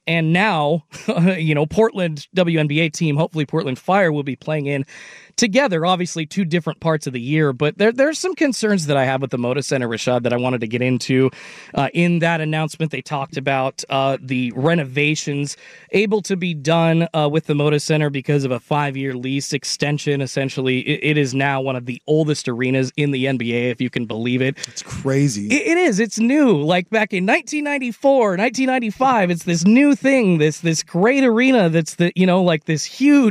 And now, Portland WNBA team, hopefully Portland Fire, will be playing in together, obviously 2 different parts of the year, but there's some concerns that I have with the Moda Center, Rashad, that I wanted to get into. In that announcement, they talked about the renovations able to be done with the Moda Center because of a 5-year lease extension. Essentially, it is now one of the oldest arenas in the NBA, if you can believe it. It's crazy. It is. It's new. Like back in 1994, 1995, it's this new thing, this great arena that's this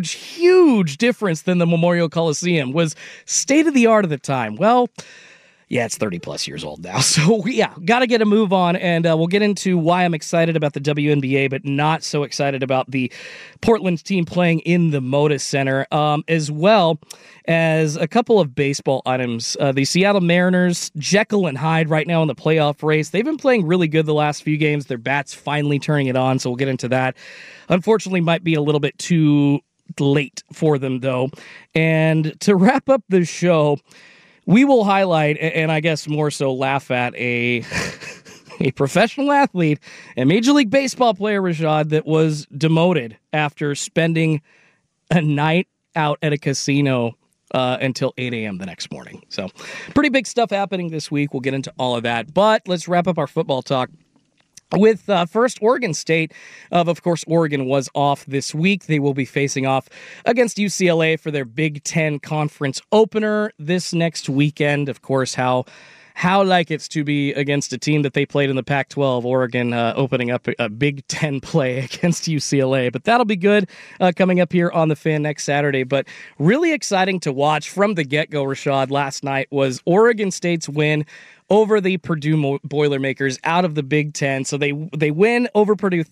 huge difference than the Memorial Coliseum. Was state of the art at the time. Well, yeah, it's 30 plus years old now. So yeah, got to get a move on, and we'll get into why I'm excited about the WNBA, but not so excited about the Portland team playing in the Moda Center, as well as a couple of baseball items. The Seattle Mariners, Jekyll and Hyde right now in the playoff race. They've been playing really good the last few games. Their bats finally turning it on, so we'll get into that. Unfortunately, might be a little bit too late for them, though. And to wrap up the show, we will highlight, and I guess more so laugh at, a professional athlete, a Major League Baseball player, Rashad, that was demoted after spending a night out at a casino until 8 a.m. the next morning. So pretty big stuff happening this week. We'll get into all of that. But let's wrap up our football talk with first Oregon State. Of course, Oregon was off this week. They will be facing off against UCLA for their Big Ten Conference opener this next weekend. Of course, how like it's to be against a team that they played in the Pac-12, Oregon opening up a Big Ten play against UCLA. But that'll be good coming up here on The Fan next Saturday. But really exciting to watch from the get-go, Rashad, last night was Oregon State's win over the Purdue Boilermakers out of the Big Ten. So they win over Purdue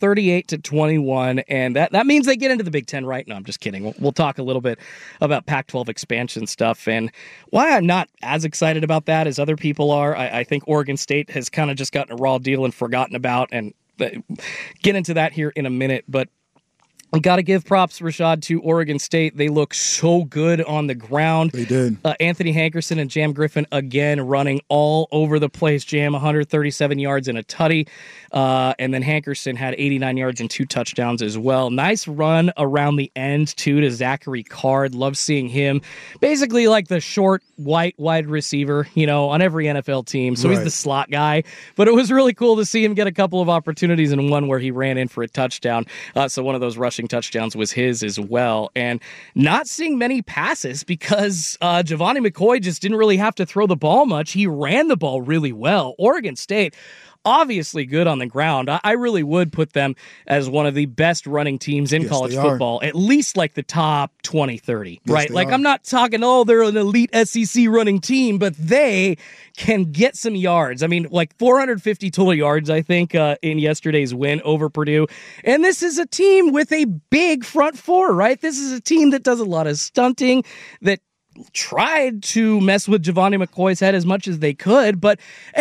38-21, and that means they get into the Big Ten, right? No, I'm just kidding. We'll talk a little bit about Pac-12 expansion stuff and why I'm not as excited about that as other people are. I think Oregon State has kind of just gotten a raw deal and forgotten about, and get into that here in a minute. But we got to give props, Rashad, to Oregon State. They look so good on the ground. They did. Anthony Hankerson and Jam Griffin again running all over the place. Jam 137 yards and a tutty. And then Hankerson had 89 yards and 2 touchdowns as well. Nice run around the end, too, to Zachary Card. Love seeing him. Basically like the short, white wide receiver, on every NFL team. So He's the slot guy. But it was really cool to see him get a couple of opportunities, and one where he ran in for a touchdown. So one of those rushing touchdowns was his as well. And not seeing many passes because Giovanni McCoy just didn't really have to throw the ball much. He ran the ball really well. Oregon State, obviously good on the ground. I really would put them as one of the best running teams in college football, at least like the top 20, 30, right? Like I'm not talking, they're an elite SEC running team, but they can get some yards. I mean, like 450 total yards, I think, in yesterday's win over Purdue. And this is a team with a big front four, right? This is a team that does a lot of stunting, that tried to mess with Giovanni McCoy's head as much as they could, but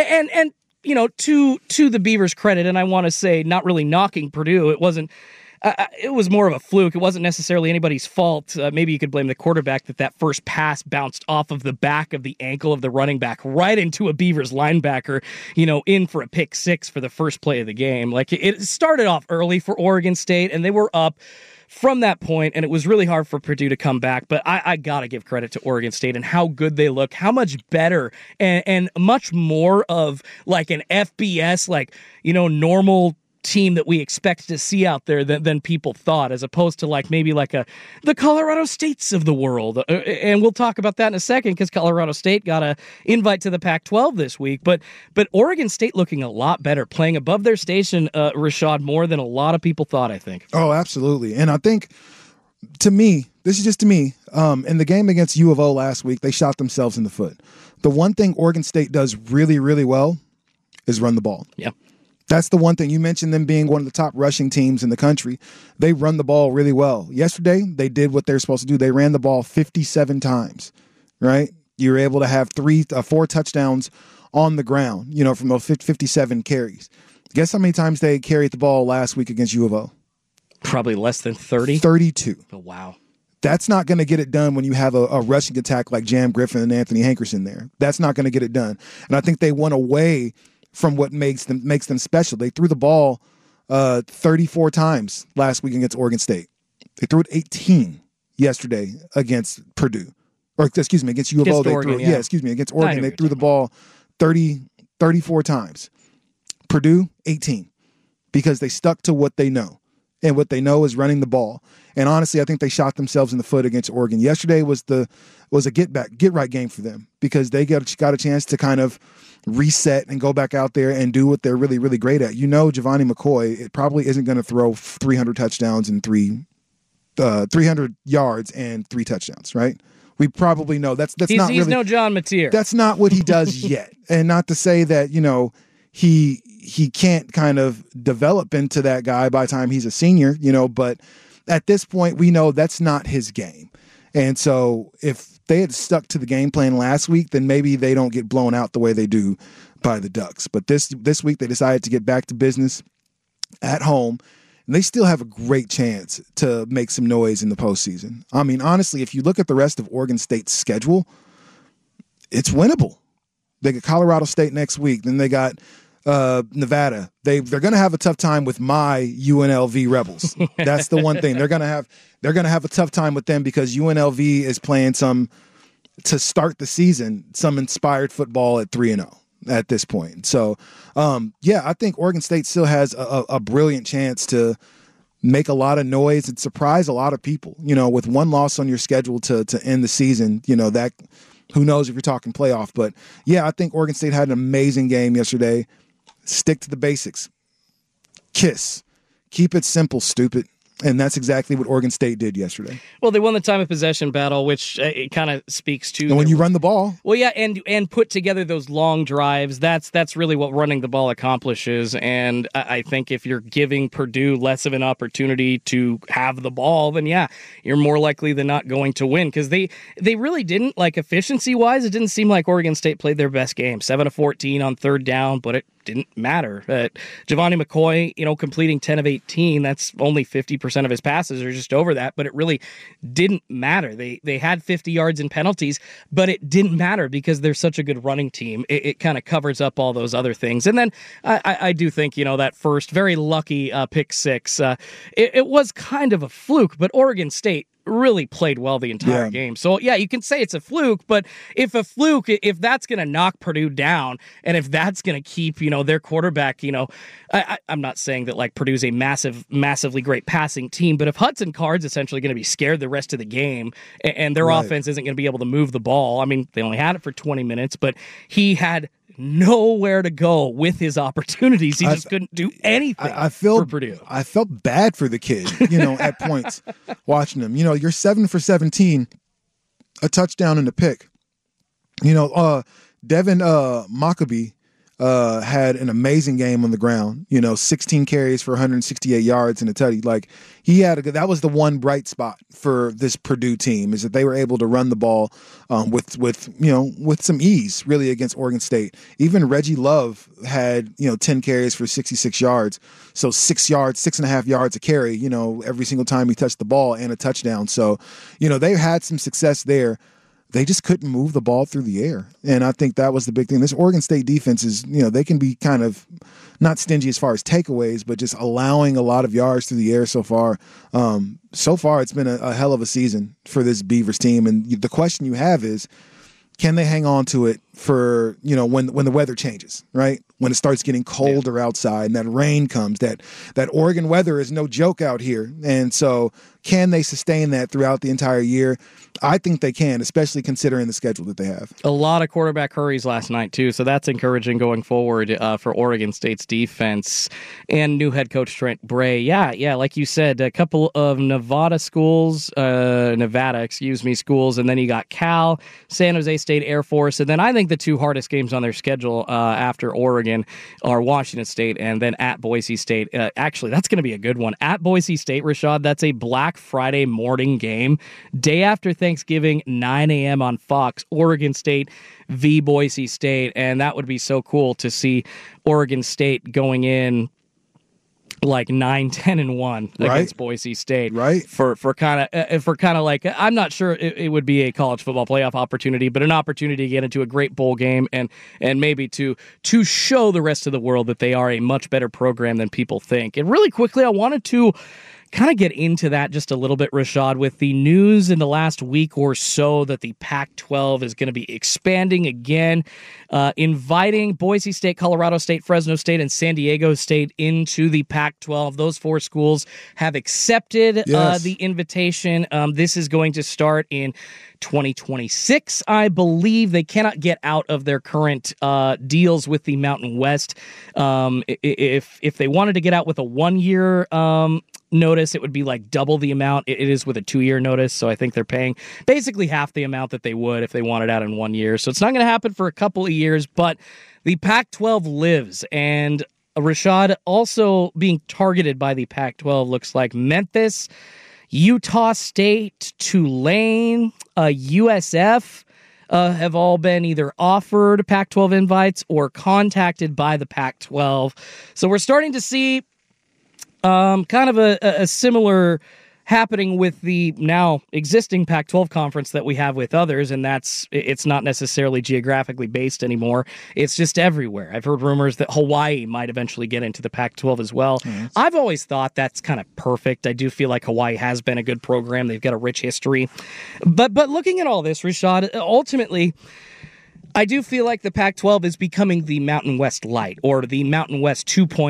to the Beavers' credit, and I want to say, not really knocking Purdue, it wasn't. It was more of a fluke. It wasn't necessarily anybody's fault. Maybe you could blame the quarterback that first pass bounced off of the back of the ankle of the running back right into a Beavers linebacker, in for a pick six for the first play of the game. Like, it started off early for Oregon State, and they were up from that point, and it was really hard for Purdue to come back. But I got to give credit to Oregon State and how good they look, how much better and much more of like an FBS, normal team that we expect to see out there than people thought, as opposed to maybe the Colorado States of the world. And we'll talk about that in a second, because Colorado State got an invite to the Pac-12 this week. But Oregon State looking a lot better, playing above their station, Rashad, more than a lot of people thought, I think. Oh, absolutely. And I think, to me, this is just to me, in the game against U of O last week, they shot themselves in the foot. The one thing Oregon State does really, really well is run the ball. Yeah. That's the one thing. You mentioned them being one of the top rushing teams in the country. They run the ball really well. Yesterday, they did what they're supposed to do. They ran the ball 57 times, right? You were able to have 4 touchdowns on the ground, from those 57 carries. Guess how many times they carried the ball last week against U of O? Probably less than 30. 32. Oh, wow. That's not going to get it done when you have a rushing attack like Jam Griffin and Anthony Hankerson there. That's not going to get it done. And I think they went away from what makes them special. They threw the ball 34 times last week against Oregon State. They threw it 18 yesterday against Purdue. Or, excuse me, against U of O. Against Oregon, they threw the ball 34 times. Purdue, 18. Because they stuck to what they know. And what they know is running the ball. And honestly, I think they shot themselves in the foot against Oregon. Yesterday was a get right game for them because they got a chance to kind of reset and go back out there and do what they're really, really great at. Giovanni McCoy, it probably isn't going to throw 300 touchdowns and 300 yards and 3 touchdowns, right? We probably know that's not really. He's no John Mateer. That's not what he does yet. And not to say that, he can't kind of develop into that guy by the time he's a senior, but at this point we know that's not his game. And so if they had stuck to the game plan last week, then maybe they don't get blown out the way they do by the Ducks. But this week they decided to get back to business at home, and they still have a great chance to make some noise in the postseason. I mean, honestly, if you look at the rest of Oregon State's schedule, it's winnable. They got Colorado State next week. Then they got Nevada. They're going to have a tough time with my UNLV Rebels. That's the one thing. They're going to have a tough time with them because UNLV is playing to start the season, some inspired football at 3-0 at this point. So, I think Oregon State still has a brilliant chance to make a lot of noise and surprise a lot of people. With one loss on your schedule to end the season, that who knows if you're talking playoff. But yeah, I think Oregon State had an amazing game yesterday. Stick to the basics. KISS. Keep it simple, stupid. And that's exactly what Oregon State did yesterday. Well, they won the time of possession battle, which it kind of speaks to. And when you run the ball. Well, yeah, and put together those long drives, that's really what running the ball accomplishes. And I think if you're giving Purdue less of an opportunity to have the ball, then yeah, you're more likely than not going to win. Because they really didn't, like efficiency-wise, it didn't seem like Oregon State played their best game. 7 of 14 on third down, but it didn't matter. Giovanni McCoy, completing 10 of 18, that's only 50% of his passes or just over that, but it really didn't matter. They had 50 yards in penalties, but it didn't matter because they're such a good running team. It kind of covers up all those other things. And then I do think, that first very lucky pick six, it was kind of a fluke, but Oregon State really played well the entire game. So yeah, you can say it's a fluke, but if that's going to knock Purdue down and if that's going to keep, their quarterback, I'm not saying that like Purdue's a massively great passing team, but if Hudson Card's essentially going to be scared the rest of the game and their offense isn't going to be able to move the ball. I mean, they only had it for 20 minutes, but he had nowhere to go with his opportunities. He just couldn't do anything for Purdue. I felt bad for the kid, at points watching him. You're 7 for 17, a touchdown and a pick. Devin Maccabee had an amazing game on the ground. 16 carries for 168 yards and a tutty. Like that was the one bright spot for this Purdue team is that they were able to run the ball with some ease really against Oregon State. Even Reggie Love had 10 carries for 66 yards, so 6.5 yards a carry. Every single time he touched the ball and a touchdown. So they had some success there. They just couldn't move the ball through the air. And I think that was the big thing. This Oregon State defense is, they can be kind of not stingy as far as takeaways, but just allowing a lot of yards through the air so far. So far, it's been a hell of a season for this Beavers team. And the question you have is, can they hang on to it for, when the weather changes, right? When it starts getting colder outside and that rain comes, that Oregon weather is no joke out here. And so can they sustain that throughout the entire year? I think they can, especially considering the schedule that they have. A lot of quarterback hurries last night, too, so that's encouraging going forward for Oregon State's defense and new head coach Trent Bray. Yeah, like you said, a couple of Nevada schools, and then you got Cal, San Jose State Air Force, and then I think the two hardest games on their schedule after Oregon are Washington State and then at Boise State. Actually, that's going to be a good one. At Boise State, Rashad, that's a Black Friday morning game. Day after Thanksgiving, 9 a.m. on Fox, Oregon State v. Boise State. And that would be so cool to see Oregon State going in like 9-10-1 against Boise State, right? For kind of like, I'm not sure it would be a college football playoff opportunity, but an opportunity to get into a great bowl game and maybe to show the rest of the world that they are a much better program than people think. And really quickly, I wanted to kind of get into that just a little bit, Rashad, with the news in the last week or so that the Pac-12 is going to be expanding again, inviting Boise State, Colorado State, Fresno State, and San Diego State into the Pac-12. Those 4 schools have accepted the invitation. This is going to start in 2026, I believe. They cannot get out of their current deals with the Mountain West. If they wanted to get out with a 1-year notice, it would be like double the amount it is with a 2-year notice. So I think they're paying basically half the amount that they would if they wanted out in 1 year. So it's not going to happen for a couple of years, but the Pac-12 lives. And Rashad, also being targeted by the Pac-12 looks like Memphis, Utah State, Tulane, USF have all been either offered Pac-12 invites or contacted by the Pac-12. So we're starting to see kind of a similar happening with the now existing Pac-12 conference that we have with others, and it's not necessarily geographically based anymore. It's just everywhere. I've heard rumors that Hawaii might eventually get into the Pac-12 as well. Mm-hmm. I've always thought that's kind of perfect. I do feel like Hawaii has been a good program. They've got a rich history. But looking at all this, Rashad, ultimately, I do feel like the Pac-12 is becoming the Mountain West Light, or the Mountain West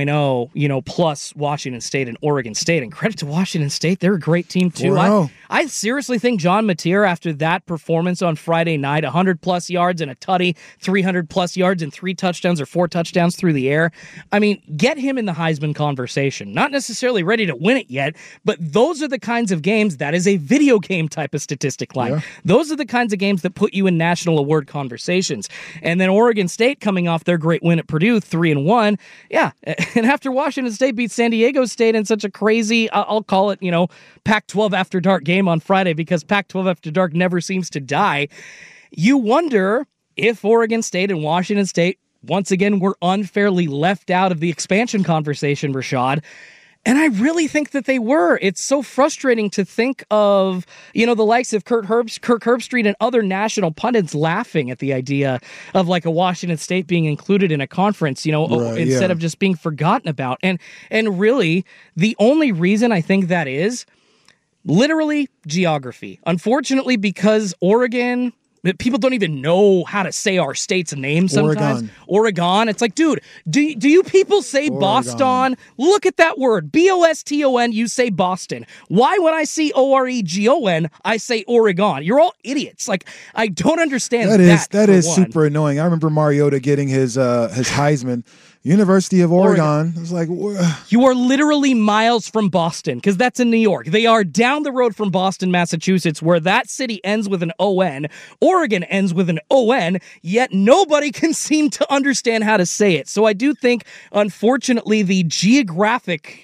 2.0, plus Washington State and Oregon State. And credit to Washington State, they're a great team too. I seriously think John Mateer, after that performance on Friday night, 100-plus yards and a tutty, 300-plus yards and 3 touchdowns or 4 touchdowns through the air. I mean, get him in the Heisman conversation. Not necessarily ready to win it yet, but those are the kinds of games, that is a video game type of statistic line. Yeah. Those are the kinds of games that put you in national award conversations. And then Oregon State coming off their great win at Purdue, 3-1. Yeah, and after Washington State beat San Diego State in such a crazy, I'll call it, Pac-12 After Dark game on Friday, because Pac-12 After Dark never seems to die. You wonder if Oregon State and Washington State, once again, were unfairly left out of the expansion conversation, Rashad. And I really think that they were. It's so frustrating to think of, the likes of Kirk Herbstreit and other national pundits laughing at the idea of like a Washington State being included in a conference, instead of just being forgotten about. And really, the only reason I think that is literally geography. Unfortunately, because Oregon, people don't even know how to say our state's name sometimes. Oregon. It's like, dude, do you people say Oregon? Boston? Look at that word. Boston, you say Boston. Why when I see Oregon, I say Oregon? You're all idiots. Like, I don't understand that. That is super annoying. I remember Mariota getting his Heisman. University of Oregon. It's like, you are literally miles from Boston, because that's in New York. They are down the road from Boston, Massachusetts, where that city ends with an O-N. Oregon ends with an O-N, yet nobody can seem to understand how to say it. So I do think, unfortunately, the geographic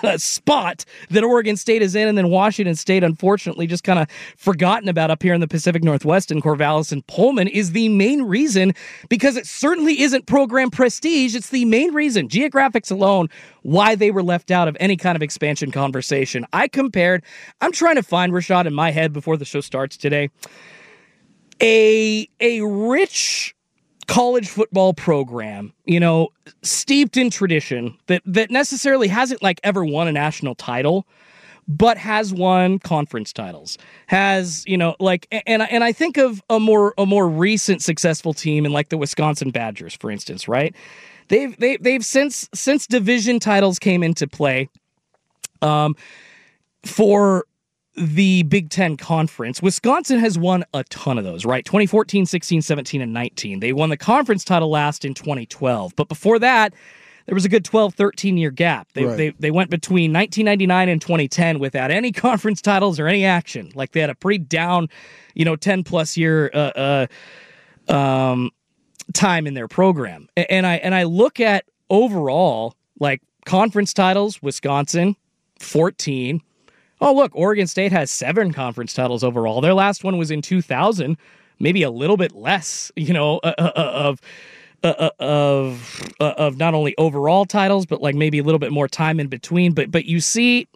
spot that Oregon State is in, and then Washington State, unfortunately, just kind of forgotten about up here in the Pacific Northwest in Corvallis and Pullman, is the main reason, because it certainly isn't program prestige. It's the main reason, geographics alone, why they were left out of any kind of expansion conversation. I'm trying to find, Rashad, in my head before the show starts today, a rich college football program, steeped in tradition, that necessarily hasn't like ever won a national title, but has won conference titles, has, and I think of a more recent successful team in like the Wisconsin Badgers, for instance, right? They've since division titles came into play, for the Big Ten Conference, Wisconsin has won a ton of those, right? 2014, 16, 17, and 19. They won the conference title last in 2012. But before that, there was a good 12, 13-year gap. They went between 1999 and 2010 without any conference titles or any action. Like, they had a pretty down, 10-plus year time in their program. And I look at overall, like, conference titles, Wisconsin, 14. Oh, look, Oregon State has 7 conference titles overall. Their last one was in 2000, maybe a little bit less, of of not only overall titles, but like maybe a little bit more time in between. But you see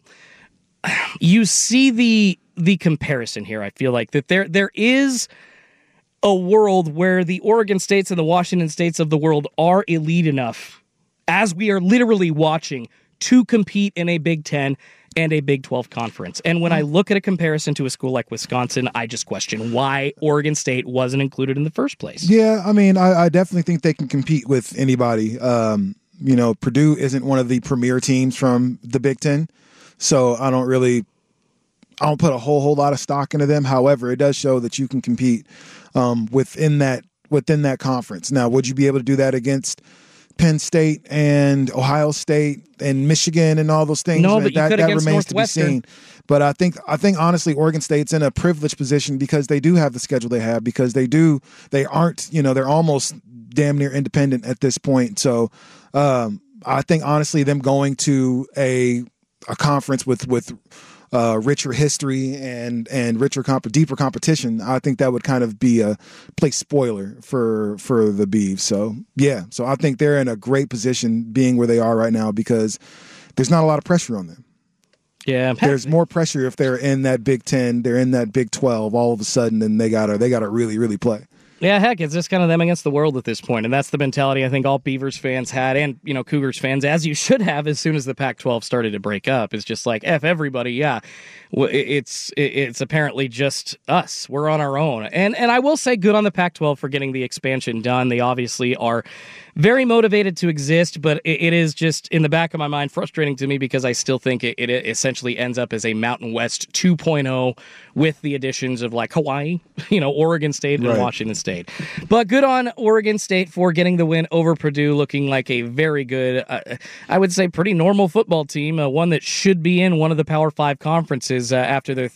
the comparison here. I feel like that there is a world where the Oregon States and the Washington States of the world are elite enough, as we are literally watching, to compete in a Big Ten and a Big 12 conference. And when I look at a comparison to a school like Wisconsin, I just question why Oregon State wasn't included in the first place. Yeah, I mean, I definitely think they can compete with anybody. Purdue isn't one of the premier teams from the Big Ten, so I don't put a whole lot of stock into them. However, it does show that you can compete within that conference. Now, would you be able to do that against Penn State and Ohio State and Michigan and all those things? No, but you could that against remains to be Northwestern. seen. But I think honestly, Oregon State's in a privileged position because they do have the schedule they have, because they aren't, they're almost damn near independent at this point. So I think honestly, them going to a conference with richer history and richer deeper competition, I think that would kind of be a play spoiler for the Beavs. So yeah, so I think they're in a great position being where they are right now because there's not a lot of pressure on them. Yeah, there's more pressure if they're in that Big 10, they're in that Big 12 all of a sudden, and they gotta really, really play. Yeah, heck, it's just kind of them against the world at this point, and that's the mentality I think all Beavers fans had, and Cougars fans, as you should have, as soon as the Pac-12 started to break up. It's just like, F everybody, yeah. It's apparently just us. We're on our own, and I will say, good on the Pac-12 for getting the expansion done. They obviously are very motivated to exist, but it is just in the back of my mind frustrating to me because I still think it essentially ends up as a Mountain West 2.0 with the additions of like Hawaii, Oregon State and Washington State. But good on Oregon State for getting the win over Purdue, looking like a very good, I would say pretty normal football team, one that should be in one of the Power 5 conferences after their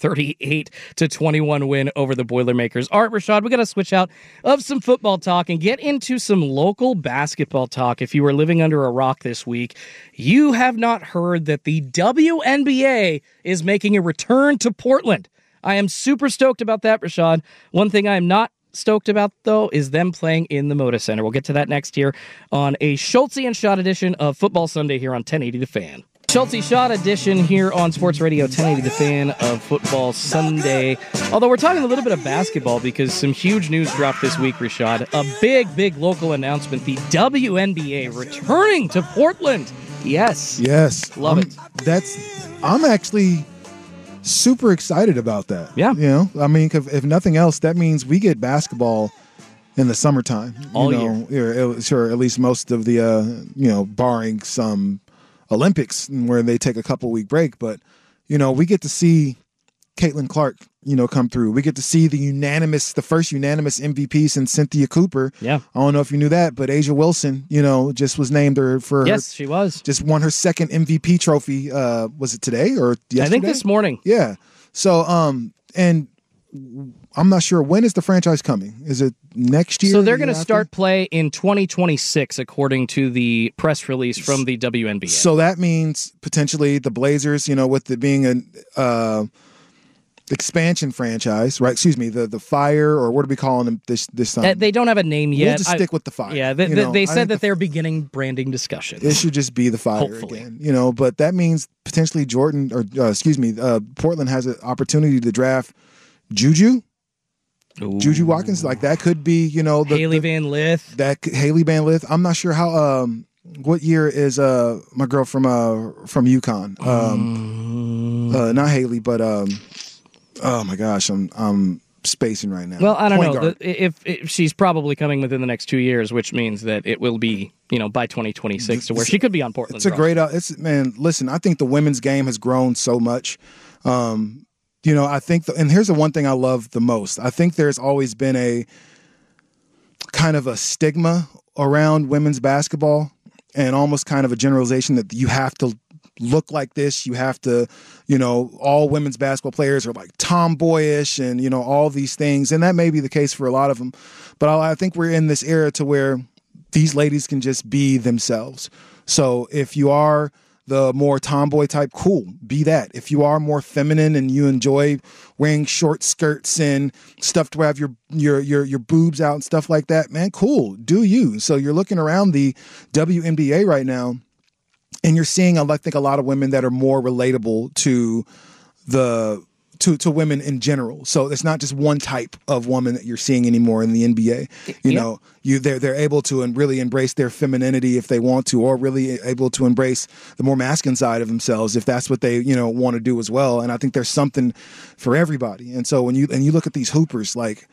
38-21 win over the Boilermakers. All right, Rashad, we got to switch out of some football talk and get into some local basketball talk. If you were living under a rock this week, you have not heard that the WNBA is making a return to Portland. I am super stoked about that, Rashad. One thing I am not stoked about, though, is them playing in the Moda Center. We'll get to that next here on a Schultz and Schott edition of Football Sunday here on 1080 The Fan. Schultz Schott edition here on Sports Radio 1080 The Fan of Football Sunday. Although we're talking a little bit of basketball because some huge news dropped this week, Rashad. A big local announcement. The WNBA returning to Portland. Yes. Love it. I'm actually super excited about that. Yeah. I mean, if nothing else, that means we get basketball in the summertime. All year. Sure, at least most of the, barring some Olympics where they take a couple-week break. But, we get to see Caitlin Clark, come through. We get to see the first unanimous MVP since Cynthia Cooper. Yeah. I don't know if you knew that, but Asia Wilson, just was named she was. Just won her second MVP trophy. Was it today or yesterday? I think this morning. Yeah. So, and I'm not sure, when is the franchise coming? Is it next year? So they're going to start play in 2026, according to the press release from the WNBA. So that means potentially the Blazers, with it being an expansion franchise, right? Excuse me, the Fire, or what are we calling them this time? They don't have a name yet. We'll just stick with the Fire. Yeah, they said that they're beginning branding discussions. It should just be the Fire Hopefully. again, but that means potentially Portland has an opportunity to draft Juju Watkins, like that could be, Haley Van Lith. Haley Van Lith. I'm not sure how. What year is my girl from UConn? Not Haley, but oh my gosh, I'm spacing right now. Well, I don't know. If she's probably coming within the next 2 years, which means that it will be, by 2026 to where she could be on Portland. It's a great. Listen, I think the women's game has grown so much. I think, and here's the one thing I love the most. I think there's always been a kind of a stigma around women's basketball and almost kind of a generalization that you have to look like this. You have to, all women's basketball players are like tomboyish and, all these things. And that may be the case for a lot of them. But I think we're in this era to where these ladies can just be themselves. So if you are the more tomboy type, cool, be that. If you are more feminine and you enjoy wearing short skirts and stuff to have your boobs out and stuff like that, man, cool, do you. So you're looking around the WNBA right now, and you're seeing, I think, a lot of women that are more relatable to to women in general. So it's not just one type of woman that you're seeing anymore in the NBA. You know, they're able to really embrace their femininity if they want to, or really able to embrace the more masculine side of themselves if that's what they, want to do as well. And I think there's something for everybody. And so when you look at these hoopers, like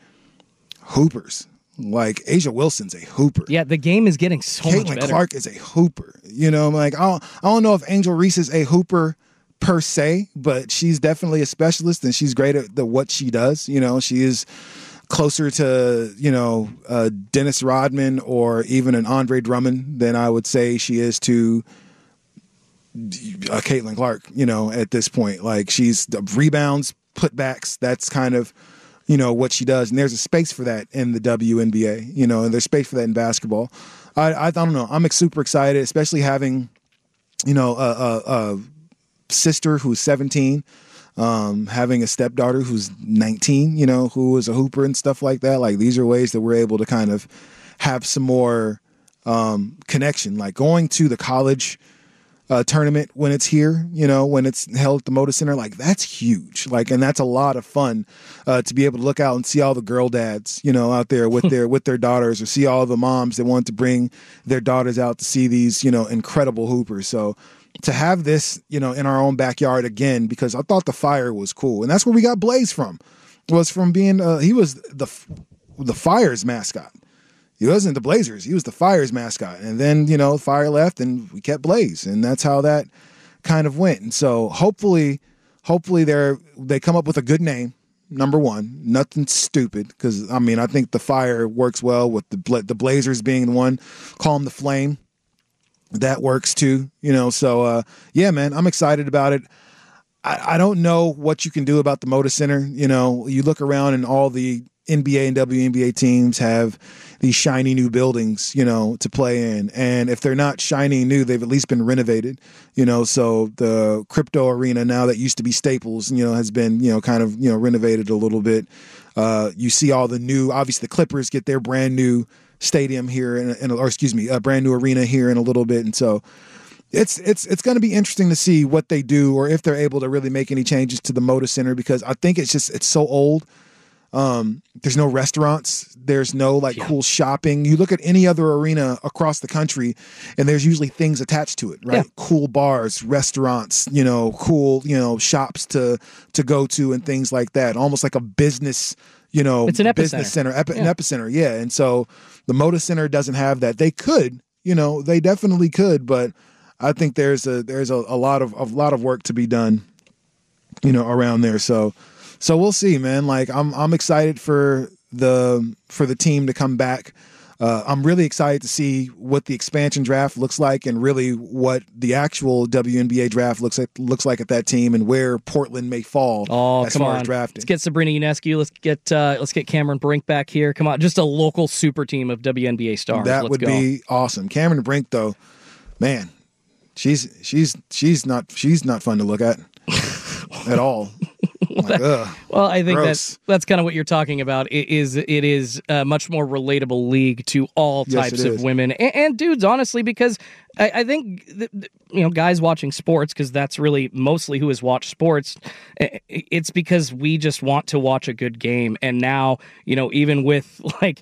Asia Wilson's a hooper. Yeah, the game is getting so much better. Caitlin Clark is a hooper. I don't know if Angel Reese is a hooper per se, but she's definitely a specialist, and she's great at what she does. She is closer to Dennis Rodman or even an Andre Drummond than I would say she is to Caitlin Clark. At this point, like, she's the rebounds, putbacks. That's kind of what she does, and there's a space for that in the WNBA. And there's space for that in basketball. I don't know. I'm super excited, especially having a sister who's 17, having a stepdaughter who's 19, who is a hooper and stuff like that. Like, these are ways that we're able to kind of have some more connection, like going to the college tournament when it's here, when it's held at the Moda Center, like, that's huge. Like, and that's a lot of fun to be able to look out and see all the girl dads, out there with their daughters, or see all the moms that want to bring their daughters out to see these, incredible hoopers. So to have this, in our own backyard again, because I thought the Fire was cool, and that's where we got Blaze from. Was from being he was the Fire's mascot. He wasn't the Blazers. He was the Fire's mascot. And then, Fire left and we kept Blaze. And that's how that kind of went. And so hopefully they come up with a good name, number one. Nothing stupid. Because, I think the Fire works well with the Blazers being the one. Call them the Flame. That works too. So, yeah, man, I'm excited about it. I don't know what you can do about the Moda Center. You look around and all the NBA and WNBA teams have these shiny new buildings, to play in. And if they're not shiny new, they've at least been renovated, so the Crypto Arena, now that used to be Staples, has been, kind of, renovated a little bit. You see all the new, obviously the Clippers get their brand new stadium here a brand new arena here in a little bit. And so it's going to be interesting to see what they do, or if they're able to really make any changes to the Moda Center, because I think it's so old. There's no restaurants. There's no cool shopping. You look at any other arena across the country and there's usually things attached to it, right? Yeah. Cool bars, restaurants, cool, shops to go to and things like that. Almost like a business, it's an business center, an epicenter. Yeah. And so the Moda Center doesn't have that. They could, they definitely could, but I think there's a lot of work to be done, around there. So we'll see, man. Like, I'm excited for the team to come back. I'm really excited to see what the expansion draft looks like, and really what the actual WNBA draft looks like at that team, and where Portland may fall as far as drafting. Let's get Sabrina Ionescu. Let's get Cameron Brink back here. Come on, just a local super team of WNBA stars. That would be awesome. Cameron Brink, though, man, she's not fun to look at at all. Well, I think that's kind of what you're talking about. It is a much more relatable league to all types of women and dudes, honestly, because I think guys watching sports, because that's really mostly who has watched sports. It's because we just want to watch a good game, and now even with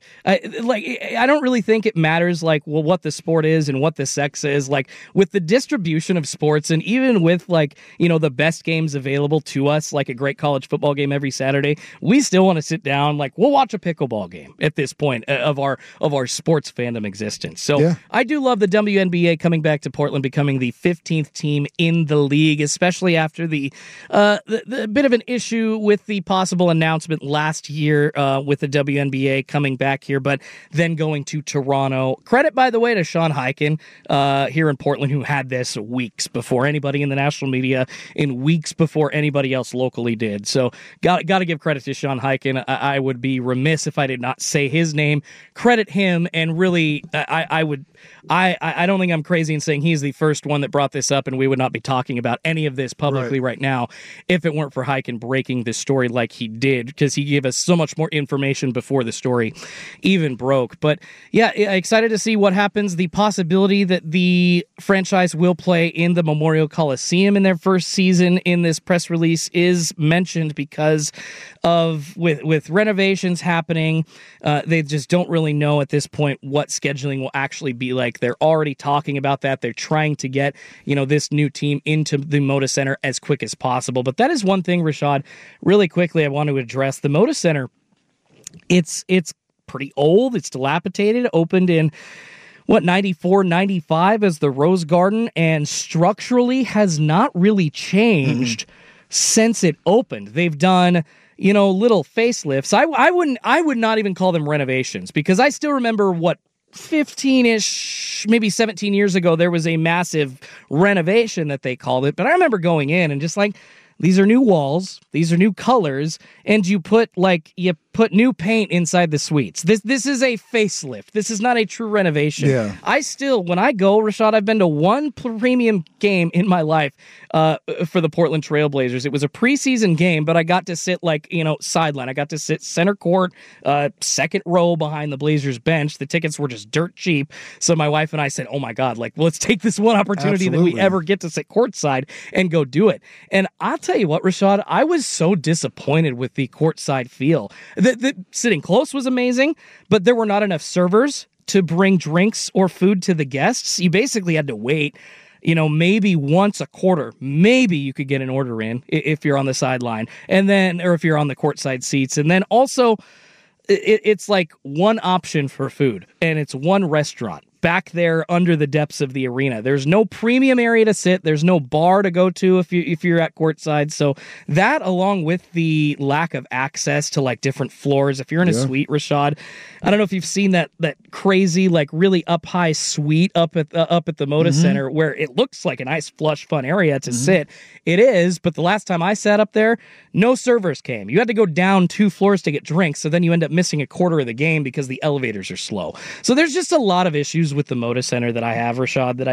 I don't really think it matters what the sport is and what the sex is. Like, with the distribution of sports, and even with the best games available to us, like a great college football game every Saturday, we still want to sit down. We'll watch a pickleball game at this point of our sports fandom existence. So yeah. I do love the WNBA coming back to Portland, becoming the 15th team in the league, especially after the bit of an issue with the possible announcement last year with the WNBA coming back here, but then going to Toronto. Credit, by the way, to Sean Highkin here in Portland, who had this weeks before anybody in the national media, in weeks before anybody else locally did. So got to give credit to Sean Highkin. I would be remiss if I did not say his name, credit him, and really I would I don't think I'm crazy in saying he's the first one that brought this up, and we would not be talking about any of this publicly right now if it weren't for Hyken breaking this story like he did, because he gave us so much more information before the story even broke. But yeah, excited to see what happens. The possibility that the franchise will play in the Memorial Coliseum in their first season in this press release is mentioned because of with renovations happening. They just don't really know at this point what scheduling will actually be like. They're already talking about that. They're trying to get, this new team into the Moda Center as quick as possible. But that is one thing, Rashad, really quickly I want to address. The Moda Center, it's pretty old. It's dilapidated. Opened in 94, 95 as the Rose Garden, and structurally has not really changed since it opened. They've done little facelifts. I would not even call them renovations, because I still remember 15-ish, maybe 17 years ago, there was a massive renovation that they called it. But I remember going in and just like, these are new walls, these are new colors, and you put new paint inside the suites. This is a facelift. This is not a true renovation. Yeah. When I go, Rashad, I've been to one premium game in my life for the Portland Trailblazers. It was a preseason game, but I got to sit sideline. I got to sit center court, second row behind the Blazers bench. The tickets were just dirt cheap. So my wife and I said, oh my God, let's take this one opportunity that we ever get to sit courtside and go do it. And I'll tell you what, Rashad, I was so disappointed with the courtside feel. The sitting close was amazing, but there were not enough servers to bring drinks or food to the guests. You basically had to wait, maybe once a quarter. Maybe you could get an order in if you're on the sideline, or if you're on the courtside seats. And then also, it's like one option for food, and it's one restaurant back there under the depths of the arena. There's no premium area to sit. There's no bar to go to if you're at courtside. So that, along with the lack of access to different floors, if you're in a suite, Rashad, I don't know if you've seen that crazy really up high suite up at the Moda Center, where it looks like a nice flush fun area to sit. It is, but the last time I sat up there, no servers came. You had to go down 2 floors to get drinks, so then you end up missing a quarter of the game because the elevators are slow. So there's just a lot of issues with the Moda Center that I have, Rashad, that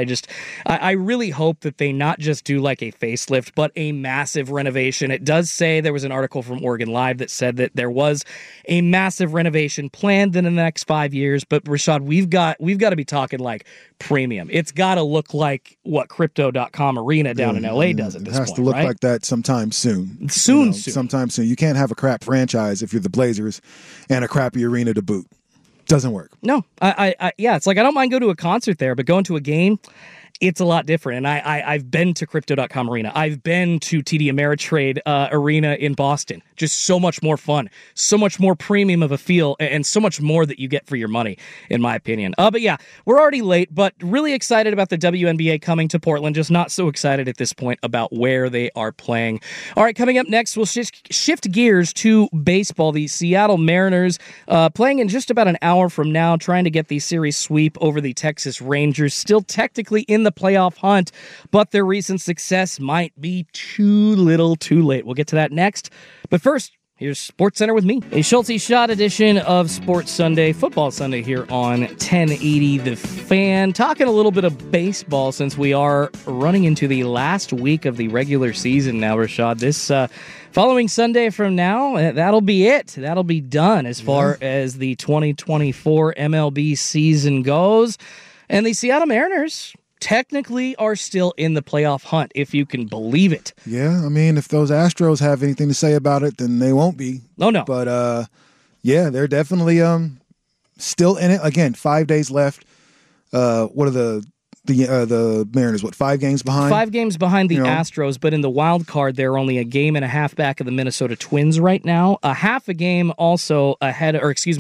I really hope that they not just do a facelift, but a massive renovation. It does say, there was an article from Oregon Live that said that there was a massive renovation planned in the next 5 years. But Rashad, we've got to be talking premium. It's got to look like what Crypto.com Arena down in LA does at this point. It has to look right? like that sometime soon. Soon. Sometime soon. You can't have a crap franchise if you're the Blazers and a crappy arena to boot. Doesn't work. No, it's like I don't mind going to a concert there, but going to a game, it's a lot different. And I've been to Crypto.com Arena. I've been to TD Ameritrade Arena in Boston. Just so much more fun, so much more premium of a feel, and so much more that you get for your money, in my opinion. But yeah, we're already late, but really excited about the WNBA coming to Portland. Just not so excited at this point about where they are playing. All right, coming up next, we'll shift gears to baseball. The Seattle Mariners playing in just about an hour from now, trying to get the series sweep over the Texas Rangers. Still technically in the playoff hunt, but their recent success might be too little too late. We'll get to that next. But first, here's SportsCenter with me. A Schulte Shot edition of Sports Sunday, Football Sunday here on 1080 The Fan. Talking a little bit of baseball since we are running into the last week of the regular season now, Rashad. This following Sunday from now, that'll be it. That'll be done as far as the 2024 MLB season goes. And the Seattle Mariners technically are still in the playoff hunt, if you can believe it. Yeah, I mean, if those Astros have anything to say about it, then they won't be. Oh, no. But, yeah, they're definitely still in it. Again, 5 days left. What are the Mariners, 5 games behind? 5 games behind the Astros, but in the wild card, they're only a game and a half back of the Minnesota Twins right now. A full game ahead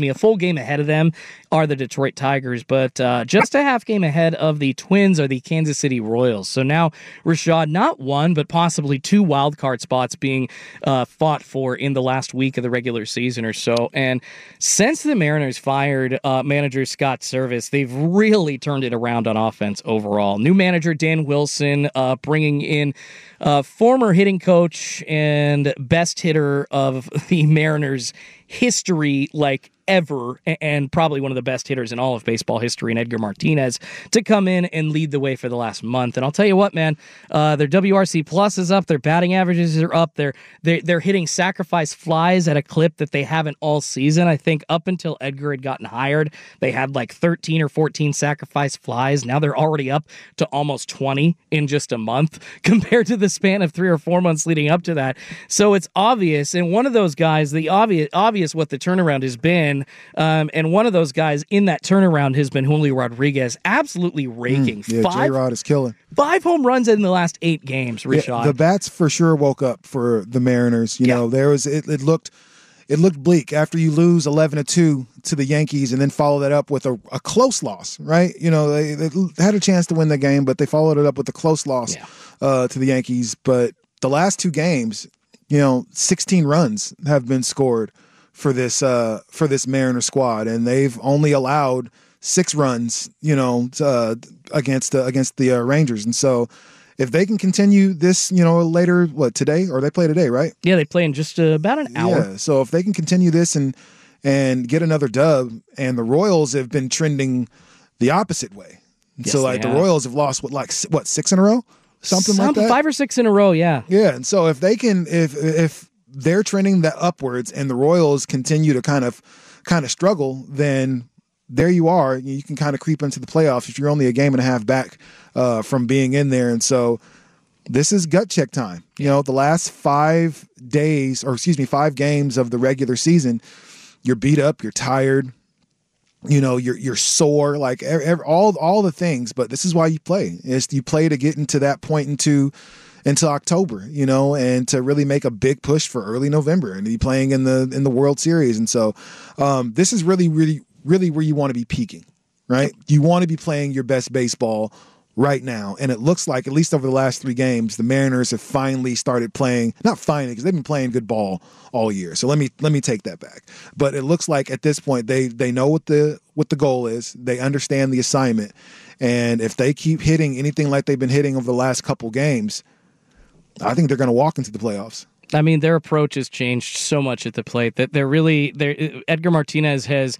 of them are the Detroit Tigers, but just a half game ahead of the Twins are the Kansas City Royals. So now, Rashad, not 1, but possibly 2 wild card spots being fought for in the last week of the regular season or so. And since the Mariners fired manager Scott Servais, they've really turned it around on offense overall. New manager Dan Wilson bringing in former hitting coach and best hitter of the Mariners, history like ever, and probably one of the best hitters in all of baseball history in Edgar Martinez, to come in and lead the way for the last month. And I'll tell you what, man, their WRC plus is up, their batting averages are up, they're hitting sacrifice flies at a clip that they haven't all season. I think up until Edgar had gotten hired, they had like 13 or 14 sacrifice flies. Now they're already up to almost 20 in just a month compared to the span of 3 or 4 months leading up to that. So it's obvious, and one of those guys, the obvious what the turnaround has been, and one of those guys in that turnaround has been Julio Rodriguez, absolutely raking. J-Rod is killing. 5 home runs in the last 8 games, Rashad. Yeah, the bats for sure woke up for the Mariners. You know, there was it looked bleak after you lose 11-2 to the Yankees and then follow that up with a close loss, right? You know, they had a chance to win the game, but they followed it up with a close loss to the Yankees. But the last 2 games, 16 runs have been scored for this Mariner squad, and they've only allowed 6 runs, against the Rangers. And so, if they can continue this, later, today, or they play today, right? Yeah, they play in just about an hour. Yeah, so if they can continue this and get another dub, and the Royals have been trending the opposite way. Yes, so the Royals have lost 6 in a row, something like that, 5 or 6 in a row, yeah. Yeah, and so if they can, if they're trending that upwards, and the Royals continue to kind of struggle, then there you are. You can kind of creep into the playoffs if you're only a game and a half back from being in there. And so this is gut check time. The last 5 games of the regular season, you're beat up, you're tired, you're sore, like all the things. But this is why you play. You play to get into that point into October, and to really make a big push for early November and be playing in the World Series. And so this is really, really, really where you want to be peaking, right? You want to be playing your best baseball right now. And it looks like, at least over the last 3 games, the Mariners have finally started playing, not finally, because they've been playing good ball all year. So let me take that back. But it looks like at this point they know what the goal is. They understand the assignment. And if they keep hitting anything like they've been hitting over the last couple games, I think they're going to walk into the playoffs. I mean, their approach has changed so much at the plate that Edgar Martinez has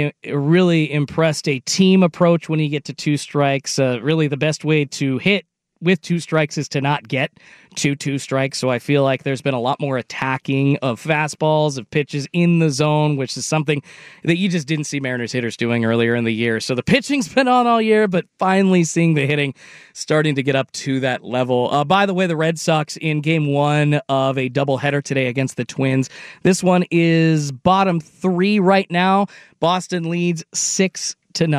really impressed a team approach when you get to 2 strikes. Really, the best way to hit with 2 strikes is to not get to 2 strikes. So I feel like there's been a lot more attacking of fastballs, of pitches in the zone, which is something that you just didn't see Mariners hitters doing earlier in the year. So the pitching's been on all year, but finally seeing the hitting starting to get up to that level. By the way, the Red Sox in game 1 of a doubleheader today against the Twins. This one is bottom 3 right now. Boston leads 6-0.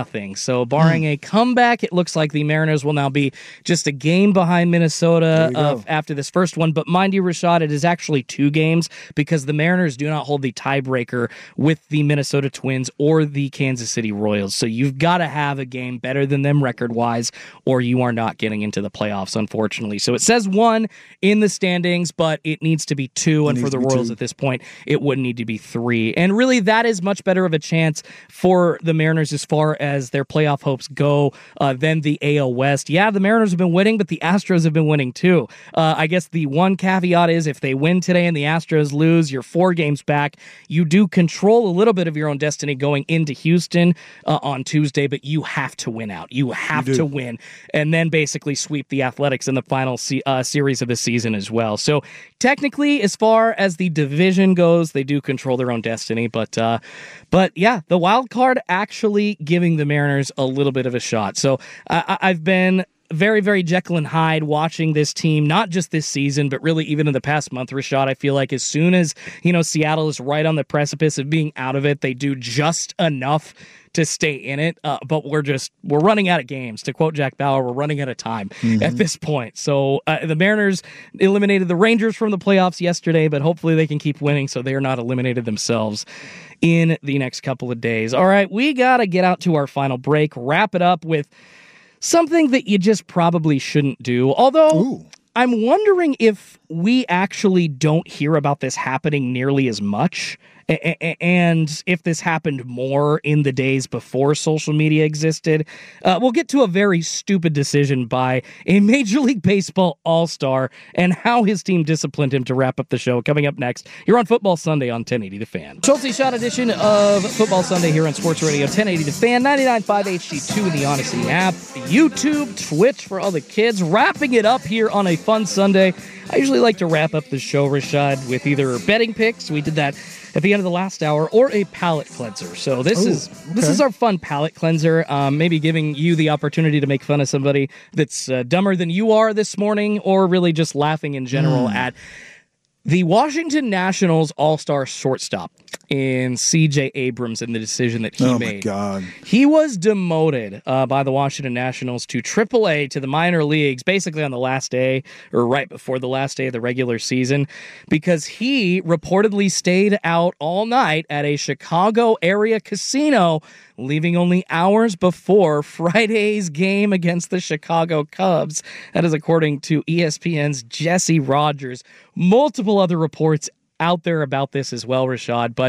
So barring a comeback, it looks like the Mariners will now be just a game behind Minnesota after this first one. But mind you, Rashad, it is actually 2 games because the Mariners do not hold the tiebreaker with the Minnesota Twins or the Kansas City Royals. So you've got to have a game better than them record-wise, or you are not getting into the playoffs, unfortunately. So it says 1 in the standings, but it needs to be 2. And for the Royals at this point, it would need to be 3. And really, that is much better of a chance for the Mariners as far as their playoff hopes go than the AL West. Yeah, the Mariners have been winning, but the Astros have been winning too. I guess the one caveat is if they win today and the Astros lose, you're 4 games back. You do control a little bit of your own destiny going into Houston on Tuesday, but you have to win out. You have to win and then basically sweep the Athletics in the final series of the season as well. So technically, as far as the division goes, they do control their own destiny, but yeah, the wild card actually giving the Mariners a little bit of a shot. So I've been very, very Jekyll and Hyde watching this team, not just this season, but really even in the past month, Rashad. I feel like as soon as, Seattle is right on the precipice of being out of it, they do just enough to stay in it. But we're running out of games. To quote Jack Bauer, we're running out of time at this point. So the Mariners eliminated the Rangers from the playoffs yesterday, but hopefully they can keep winning so they are not eliminated themselves in the next couple of days. All right, we got to get out to our final break, wrap it up with something that you just probably shouldn't do. Although I'm wondering if we actually don't hear about this happening nearly as much. And if this happened more in the days before social media existed, we'll get to a very stupid decision by a Major League Baseball all-star and how his team disciplined him to wrap up the show. Coming up next, you're on Football Sunday on 1080 The Fan. Chelsea Shot edition of Football Sunday here on Sports Radio 1080 The Fan, 99.5 HD2 in the Odyssey app, YouTube, Twitch for all the kids. Wrapping it up here on a fun Sunday. I usually like to wrap up the show, Rashad, with either betting picks. We did that at the end of the last hour, or a palate cleanser. So this is our fun palate cleanser. Maybe giving you the opportunity to make fun of somebody that's dumber than you are this morning, or really just laughing in general at the Washington Nationals all-star shortstop in C.J. Abrams and the decision that he made. Oh, my God. He was demoted by the Washington Nationals to AAA, to the minor leagues, basically on the last day, or right before the last day of the regular season, because he reportedly stayed out all night at a Chicago area casino, leaving only hours before Friday's game against the Chicago Cubs. That is according to ESPN's Jesse Rogers. Multiple other reports out there about this as well, Rashad. But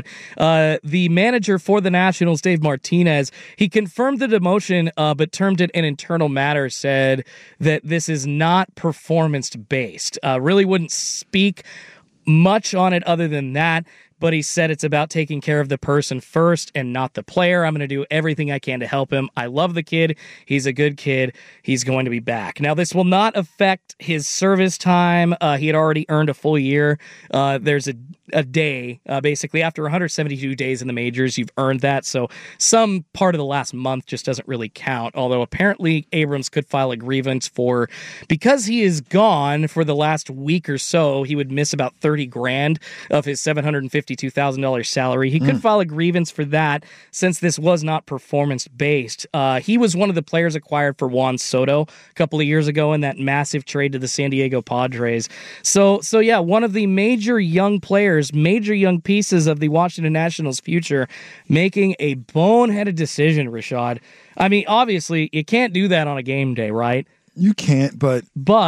the manager for the Nationals, Dave Martinez, he confirmed the demotion, but termed it an internal matter, said that this is not performance-based. Really wouldn't speak much on it other than that. But he said it's about taking care of the person first and not the player. I'm going to do everything I can to help him. I love the kid. He's a good kid. He's going to be back. Now, this will not affect his service time. He had already earned a full year. There's a day, basically, after 172 days in the majors, you've earned that. So some part of the last month just doesn't really count. Although apparently Abrams could file a grievance because he is gone for the last week or so, he would miss about $30,000 of his $752,000 salary. He could file a grievance for that since this was not performance-based. He was one of the players acquired for Juan Soto a couple of years ago in that massive trade to the San Diego Padres. So yeah, one of the major young players, major young pieces of the Washington Nationals' future, making a boneheaded decision, Rashad. I mean, obviously, you can't do that on a game day, right? You can't, but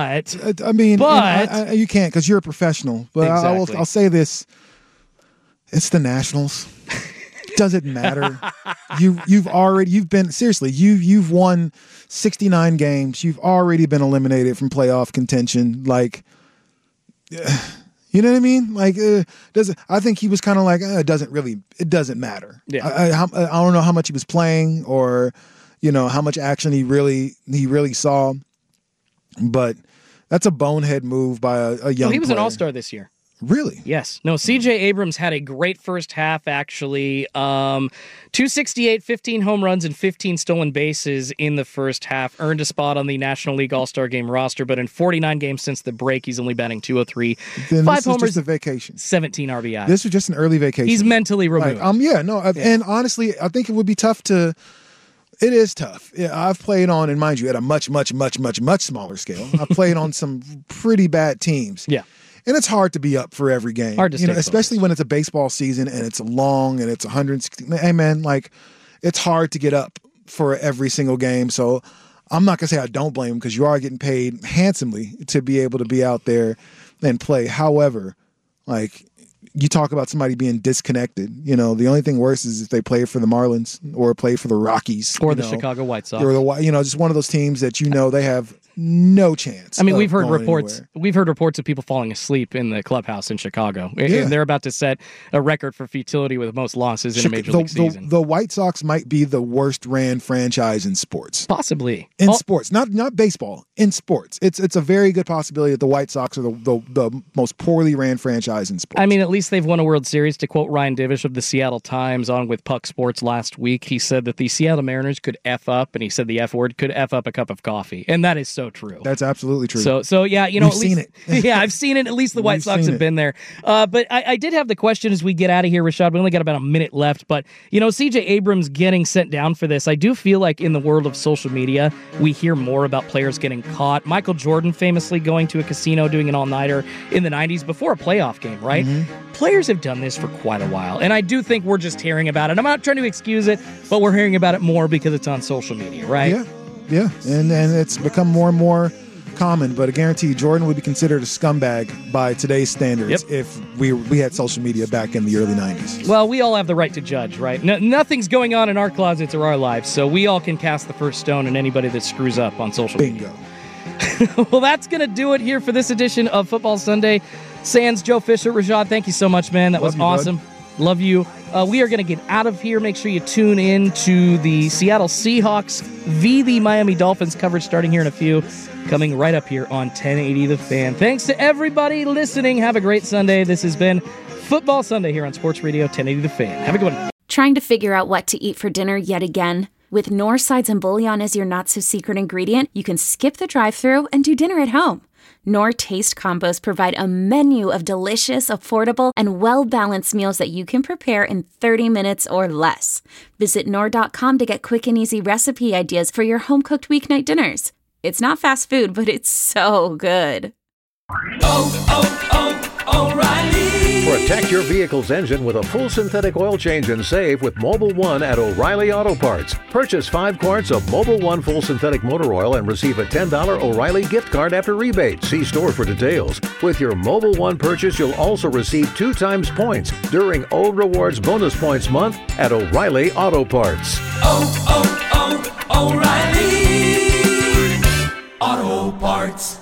I mean, you can't because you're a professional. But exactly. I'll say this: it's the Nationals. Doesn't matter. You've won 69 games. You've already been eliminated from playoff contention. Like, you know what I mean? Like, I think he was kind of like, it doesn't matter. Yeah. I don't know how much he was playing, or how much action he really saw. But that's a bonehead move by a young player. He was an all-star this year. Really? Yes. No, C.J. Abrams had a great first half, actually. 268, 15 home runs, and 15 stolen bases in the first half. Earned a spot on the National League All-Star Game roster, but in 49 games since the break, he's only batting .203. Then 5 this homers, was just a vacation. 17 RBI. This was just an early vacation. He's mentally removed. And honestly, I think it would be tough to... It is tough. Yeah, I've played on, and mind you, at a much, much, much, much, much smaller scale. I've played on some pretty bad teams. Yeah. And it's hard to be up for every game. Hard to stay especially focused. When it's a baseball season and it's long and it's 160. Hey, man, like, it's hard to get up for every single game. So I'm not going to say I don't blame him, because you are getting paid handsomely to be able to be out there and play. However, like, you talk about somebody being disconnected. The only thing worse is if they play for the Marlins or play for the Rockies. Or the Chicago White Sox. Or just one of those teams that they have no chance. I mean, we've heard reports. Anywhere. We've heard reports of people falling asleep in the clubhouse in Chicago, and they're about to set a record for futility with most losses in a major league season. The White Sox might be the worst ran franchise in sports, possibly in sports, not baseball. In sports, it's a very good possibility that the White Sox are the most poorly ran franchise in sports. I mean, at least they've won a World Series. To quote Ryan Divish of the Seattle Times on with Puck Sports last week, he said that the Seattle Mariners could F up, and he said the F word could F up a cup of coffee, and that is so true. That's absolutely true. So yeah, We've at least seen it. Yeah, I've seen it. At least the White Sox have been there. But I did have the question as we get out of here, Rashad. We only got about a minute left, but C.J. Abrams getting sent down for this, I do feel like in the world of social media, we hear more about players getting caught. Michael Jordan famously going to a casino doing an all-nighter in the 90s before a playoff game, right? Mm-hmm. Players have done this for quite a while, and I do think we're just hearing about it. I'm not trying to excuse it, but we're hearing about it more because it's on social media, right? Yeah, and it's become more and more common, but I guarantee you Jordan would be considered a scumbag by today's standards if we had social media back in the early 90s. Well, we all have the right to judge, right? Nothing's going on in our closets or our lives, so we all can cast the first stone on anybody that screws up on social media. Well, that's going to do it here for this edition of Football Sunday. Sans, Joe Fisher, Rashad, thank you so much, man. That was awesome. Bud. Love you. We are going to get out of here. Make sure you tune in to the Seattle Seahawks v. the Miami Dolphins coverage starting here in a few, coming right up here on 1080 The Fan. Thanks to everybody listening. Have a great Sunday. This has been Football Sunday here on Sports Radio 1080 The Fan. Have a good one. Trying to figure out what to eat for dinner yet again? With Knorr sides and bouillon as your not-so-secret ingredient, you can skip the drive-thru and do dinner at home. Knorr Taste Combos provide a menu of delicious, affordable, and well-balanced meals that you can prepare in 30 minutes or less. Visit Knorr.com to get quick and easy recipe ideas for your home-cooked weeknight dinners. It's not fast food, but it's so good. O'Reilly. Protect your vehicle's engine with a full synthetic oil change and save with Mobil 1 at O'Reilly Auto Parts. Purchase 5 quarts of Mobil 1 full synthetic motor oil and receive a $10 O'Reilly gift card after rebate. See store for details. With your Mobil 1 purchase, you'll also receive 2 times points during O Rewards Bonus Points Month at O'Reilly Auto Parts. O'Reilly Auto Parts.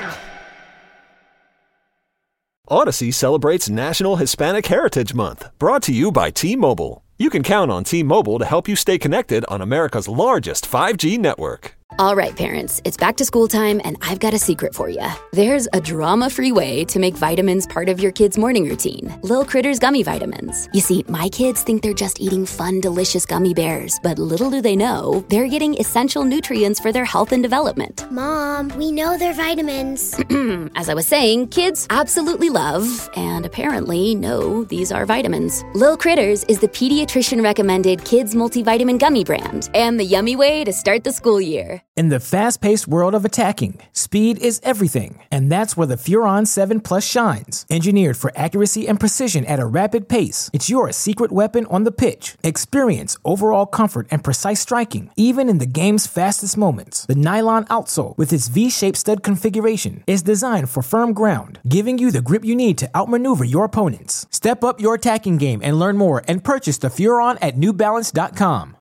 Odyssey celebrates National Hispanic Heritage Month, brought to you by T-Mobile. You can count on T-Mobile to help you stay connected on America's largest 5G network. All right, parents, it's back to school time, and I've got a secret for you. There's a drama-free way to make vitamins part of your kid's morning routine. Lil Critters Gummy Vitamins. You see, my kids think they're just eating fun, delicious gummy bears, but little do they know, they're getting essential nutrients for their health and development. Mom, we know they're vitamins. As I was saying, kids absolutely love, and apparently know, these are vitamins. Lil Critters is the pediatrician-recommended kids multivitamin gummy brand, and the yummy way to start the school year. In the fast-paced world of attacking, speed is everything, and that's where the Furon 7 Plus shines. Engineered for accuracy and precision at a rapid pace, it's your secret weapon on the pitch. Experience overall comfort and precise striking, even in the game's fastest moments. The nylon outsole, with its V-shaped stud configuration, is designed for firm ground, giving you the grip you need to outmaneuver your opponents. Step up your attacking game and learn more and purchase the Furon at NewBalance.com.